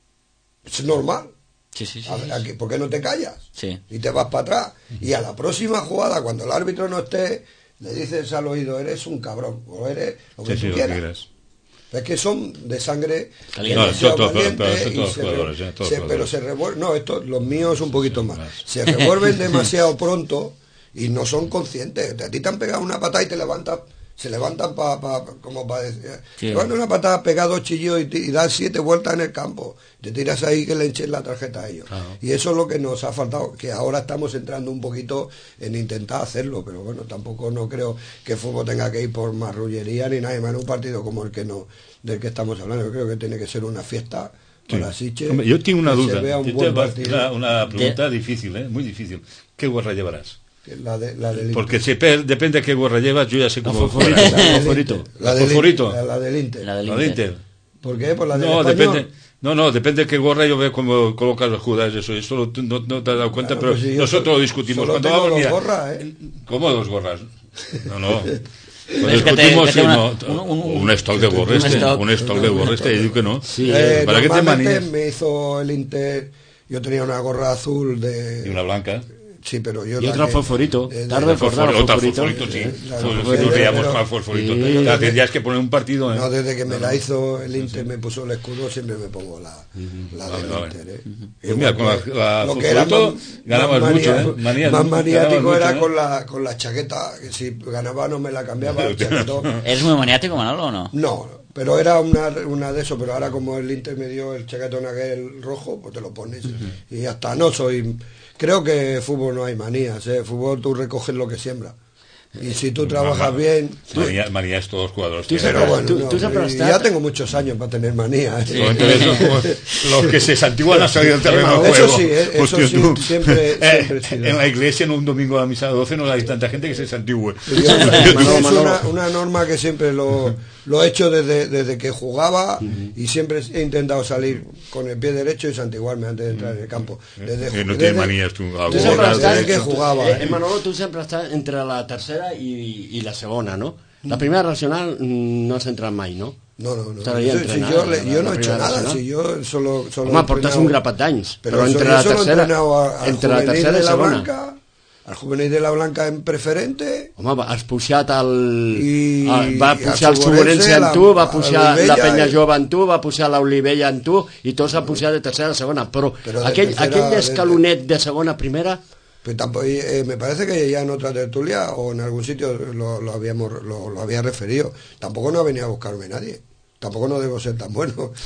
Es normal. Sí, sí, sí, a, a, ¿por qué no te callas? Sí. Y te vas para atrás. Uh-huh. Y a la próxima jugada, cuando el árbitro no esté, le dices al oído, eres un cabrón, o eres lo que sí, tú sí, quieras. Lo que es que son de sangre caliente, no, todo, caliente pero, pero, y se, jugadores, se, se pero se revuelven, no, esto, los míos un poquito más, se revuelven demasiado pronto y no son conscientes. A ti te han pegado una patada y te levantas, se levantan pa, pa, como para decir, Sí. te van una patada, pega dos chillos y, te- y das siete vueltas en el campo, te tiras ahí que le eches la tarjeta a ellos. Claro. Y eso es lo que nos ha faltado, que ahora estamos entrando un poquito en intentar hacerlo, pero bueno, tampoco no creo que el fútbol tenga que ir por marrullería ni nada, y más en un partido como el que no, del que estamos hablando. Yo creo que tiene que ser una fiesta para Sitges. Hombre, yo tengo una que se duda. vea un Yo buen tengo partido. una, una pregunta difícil, ¿eh? Muy difícil. ¿Qué gorra llevarás? Que La de, la del Porque si per- depende de qué gorra llevas, yo ya sé cómo fosforito. jugarás. Inter. La del Fosforito. Inter. La ¿La del fosforito? Inter. La, la del Inter. La del ¿La de Inter. Inter? ¿Por qué? ¿Por la del No, español? depende. No, no, depende de qué gorra yo veo cómo colocas los jugadores. Eso, eso no, no, no te has dado cuenta, Claro, pero pues si yo nosotros solo- lo discutimos. solo Cuando tengo vamos, dos mira, gorras, ¿eh? ¿cómo dos gorras? No, no. Cuando Es que te- discutimos, que te sí, una- no, un- un- un stock de gorras, un este, stock. un stock de gorras, te digo que no. Sí, Eh, ¿Para qué te normalmente manías? me hizo el Inter, yo tenía una gorra azul de... Y una blanca. Sí, pero yo... Y la otra que- fosforito. de- de- Tarde de- recordar el Otra fosforito. fosforito, sí. Eh, la Todos fosforito, nos veíamos pero- con el fosforito. Sí. O sea, tendrías que poner un partido, ¿eh? No, desde que me la hizo el Inter, me puso el escudo, siempre me pongo la, la Vale, del vale. Inter. ¿eh? Pues mira, con la- Igual que la lo que era fosforito más- ganabas más mucho, manía- ¿eh? Manías- más maniático ganabas era mucho, ¿eh? con la, con la chaqueta, que si ganaba no me la cambiaba, el chaquetón. ¿Eres muy maniático, Manolo, o no? No, pero era una, una de eso, pero ahora como el Inter me dio el chaquetón aquel rojo, pues te lo pones. Y hasta no soy... Creo que fútbol no hay manías, ¿eh? Fútbol tú recoges lo que siembra. Y si tú trabajas bien... Manía, manías todos los jugadores. Tú tienen. Pero bueno, Tú- no, tú siempre y has ya estat- tengo muchos años para tener manías. ¿eh? Entonces, los, los que se santiguan han salido del terreno de Eso juego. sí, eh, eso Hostia, sí, tú, siempre- eh, siempre he sido. en la iglesia, en un domingo a la misa de doce, no hay tanta gente que se santigüe. Yo- es Manolo, Manolo. una, una norma que siempre lo, lo he hecho desde, desde que jugaba y siempre he intentado salir con el pie derecho y santiguarme antes de entrar en el campo. Desde, Eh, no desde- tienes manías tú. Tu sempre has Desde estat, que jugaba, eh, eh. Manolo, tu sempre has estat entre la tercera i, i la segona, no? La primera nacional mm, no has entrat mai, no? No, no, no. Estaria Yo- si entrenada, yo, le- la- yo no la he hecho primera nada, nacional. si yo solo... solo Home, he portes entrenado- un grapat d'anys, Pero, però eso- entre yo la solo he tercera, entrenado a- al entre la juvenil tercera de i la segona. Blanca, al juvenil de la Blanca en preferente... Home, has pujat el... I- el va i pujar el el Suborense amb la- tu, va la pujar la Olivella Penya i- Jove amb tu, va pujar l'Olivella amb tu, i tots han pujat de tercera a segona. Però, Però de aquell, tercera, aquell de- escalonet de segona a primera... Pues tampoco, eh, me parece que ya en otra tertulia o en algún sitio lo, lo habíamos lo, lo había referido. Tampoco no ha venido a buscarme nadie. Tampoco no debo ser tan bueno. O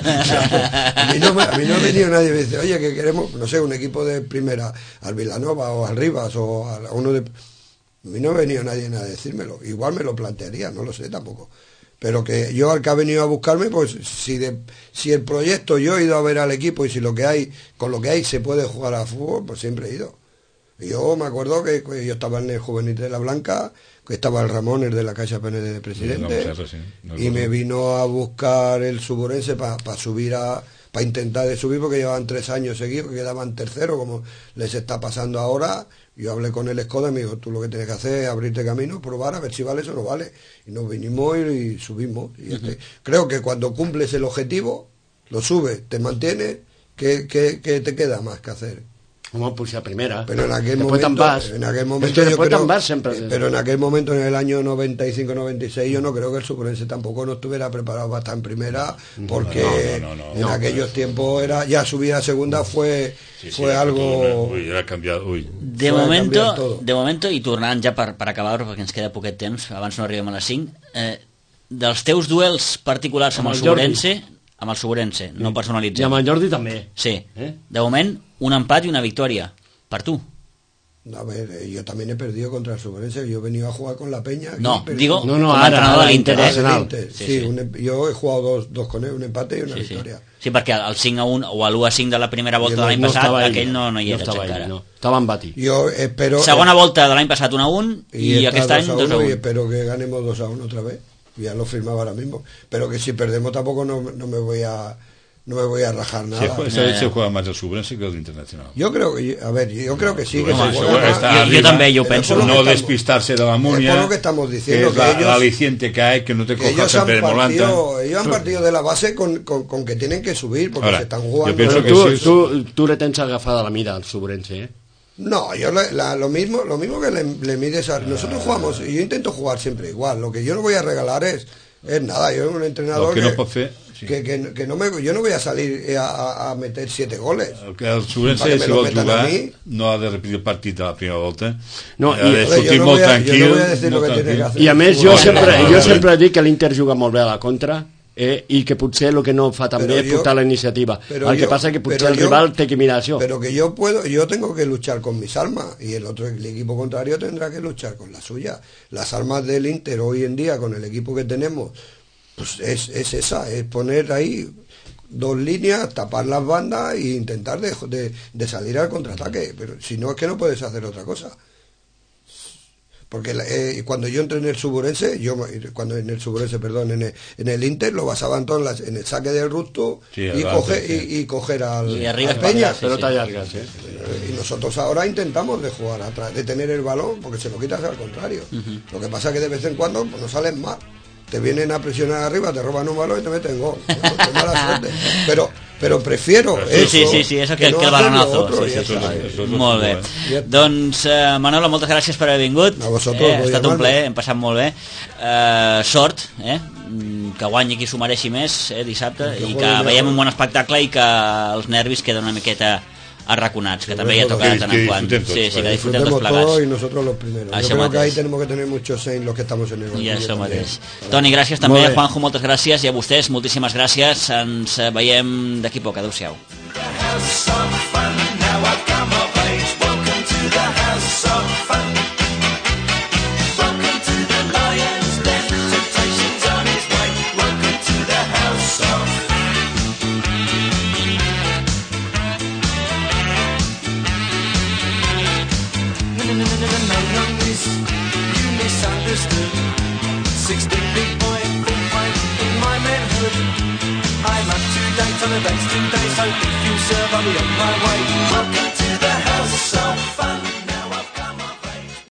sea, a, mí no me, a mí no ha venido nadie y me dice, oye, que queremos, no sé, un equipo de primera, al Vilanova o al Rivas o a uno de... A mí no ha venido nadie a decírmelo. Igual me lo plantearía, no lo sé tampoco. Pero que yo al que ha venido a buscarme, pues si de, si el proyecto yo he ido a ver al equipo y si lo que hay, con lo que hay se puede jugar a fútbol, pues siempre he ido. Yo me acuerdo que, que yo estaba en el Juvenil de la Blanca, que estaba el Ramón, el de la Caixa P N de presidente, Vamos a ver, sí, no y me recuerdo. vino a buscar el Suborense para subir a para intentar de subir porque llevaban tres años seguidos, que quedaban tercero, como les está pasando ahora. Yo hablé con el Escoda y me dijo, tú lo que tienes que hacer es abrirte camino, probar a ver si vale o no vale. Y nos vinimos y, y subimos. Y este, creo que cuando cumples el objetivo, lo subes, te mantienes, ¿qué, qué, qué te queda más que hacer? Home, pujar a primera. Pero en aquel Después momento, te'n vas. en aquel És momento que yo después creo- te'n vas sempre. eh, pero en aquel momento, en el año noventa y cinco noventa y seis, yo no creo que el Suborense tampoco no estuviera preparado para estar en primera, porque no, no, no, en no, aquellos tiempos era ya subir a segunda fue Sí, sí, fue era algo todo una- Uy, era cambiado. Uy. De S'ha de momento, canviar todo. de momento, i tornant ja per, per acabar, perquè ens queda poquet temps, abans no arribem a les cinc, eh, dels teus duels particulars amb, Amb el el Jordi. Suborense, amb el Suborense, no I personalitzem. amb el Jordi també. Sí, Eh? de moment, un empat i una victòria, per tu. A ver, eh, yo también he perdido contra el Suborense, yo he venido a jugar con la Peña. aquí, No, pero- digo, No, no, com a ara, entrenador ara, de l'Inter. Ah, eh? del Nacional. Inter, Sí, sí, sí. un em- yo he jugado dos, dos con él, un empate y una Sí, sí. victoria. sí, perquè el cinc a un o l'u a cinc de la primera volta de l'any no passat, estava ell, aquell no, no hi no eres estava encara. ell, no. Estava en bati. Yo espero... Segona volta de l'any passat un a un i, está aquest any dos a uno, y un. espero que ganemos dos a uno otra vez. Ya lo firmaba ahora mismo. Pero que si perdemos tampoco no, no me voy a no me voy a rajar Se, nada. juega- esta vez se juega más el Suborense que el Internacional. Yo creo que, a ver, yo creo que sí, que Home, se se juega juega- más. está Jo, jo arriba, també, jo pero penso. por lo que No estamos- despistarse de la munia, Es por lo que estamos diciendo, es que la, ellos- la aliciente que hay, que no te Que cojas ellos el han, Peremolanta. partido, ellos han partido de la base con, con, con que tienen que subir porque Ahora, se están yo jugando. pienso Però que tu, sí. tu, tu le tens agafada la mira al Suborense, eh? No, yo la- la- lo mismo lo mismo que le, le mides a... Nosotros jugamos, y yo intento jugar siempre igual. Lo que yo no voy a regalar es, es nada. Yo soy un El entrenador que que... no pot fer, sí. que, que, que no me, yo no voy a salir a, a, a meter siete goles. Que el Sobrense, si vol jugar, no ha de repetir el partit a la primera volta. No, ha de i, sortir no molt a, tranquil. no voy a decir lo que tiene que hacer. I a més, jo Bueno, sempre, no, jo no, sempre dic que l'Inter juga molt bé a la contra, eh, i que potser el que no fa també Però és jo- portar la iniciativa. pero El que yo- passa que potser pero el yo- rival té que mirar això. Pero que yo puedo, yo tengo que luchar con mis armas y el otro, el equipo contrario tendrá que luchar con las suyas. Las armas del Inter hoy en día con el equipo que tenemos, pues es, es esa, es poner ahí dos líneas, tapar las bandas e intentar de, de, de salir al contraataque. Pero si no es que no puedes hacer otra cosa. Porque eh, cuando yo entré en el Suburense, yo cuando en el Suburense, perdón, en el, en el Inter lo basaban todo en, las, en el saque del Rusto sí, y, adelante, coger, sí. y, y coger al, Y arriba al Peña. sí, Pelota sí. llarga, sí. Y nosotros ahora intentamos de jugar atrás, de tener el balón, porque se lo quitas al contrario. Uh-huh. Lo que pasa es que de vez en cuando pues, no salen mal. Te vienen a presionar arriba, te roban un balón y te meten gol. Pues, mala suerte. Pero, pero prefiero Sí, eso, sí, sí, sí, eso que, que, no que el hacer lo balonazo. otro, Sí, y sí, ya sí, está. sí. Això és Molt bé. Ja. Doncs, uh, Manolo, moltes gràcies per haver vingut. A vosaltres, eh, ha voy estat un llamando. plaer, hem passat molt bé. Uh, sort, eh? Mm, que guanyi qui s'ho mereixi més eh, dissabte, Que i juegue que mejor. veiem un bon espectacle i que els nervis queden una miqueta arraconats, que també ja toca de Que- tant que en quant. disfrutem tots, Sí, sí, que vale. disfrutem tots Disfrutemos todos y plegats. nosotros los primeros. Això Yo creo que mateix. ahí tenemos que tener mucho sein los que estamos en el I banquillo això también. mateix. Toni, gràcies també. Molt bé. Juanjo, moltes gràcies. I a vostès, moltíssimes gràcies. Ens eh, veiem d'aquí poc. Adéu-siau. House of fun, now I've come of age. Welcome to the house of fun. Welcome to the lion's den. Temptation's on his way. Welcome to the house of No, no, no, no, no, no, no, miss. You misunderstood. Sixteen big boy, full fight in my manhood. I'm up to date on events today, so if you serve, I'll be on my way.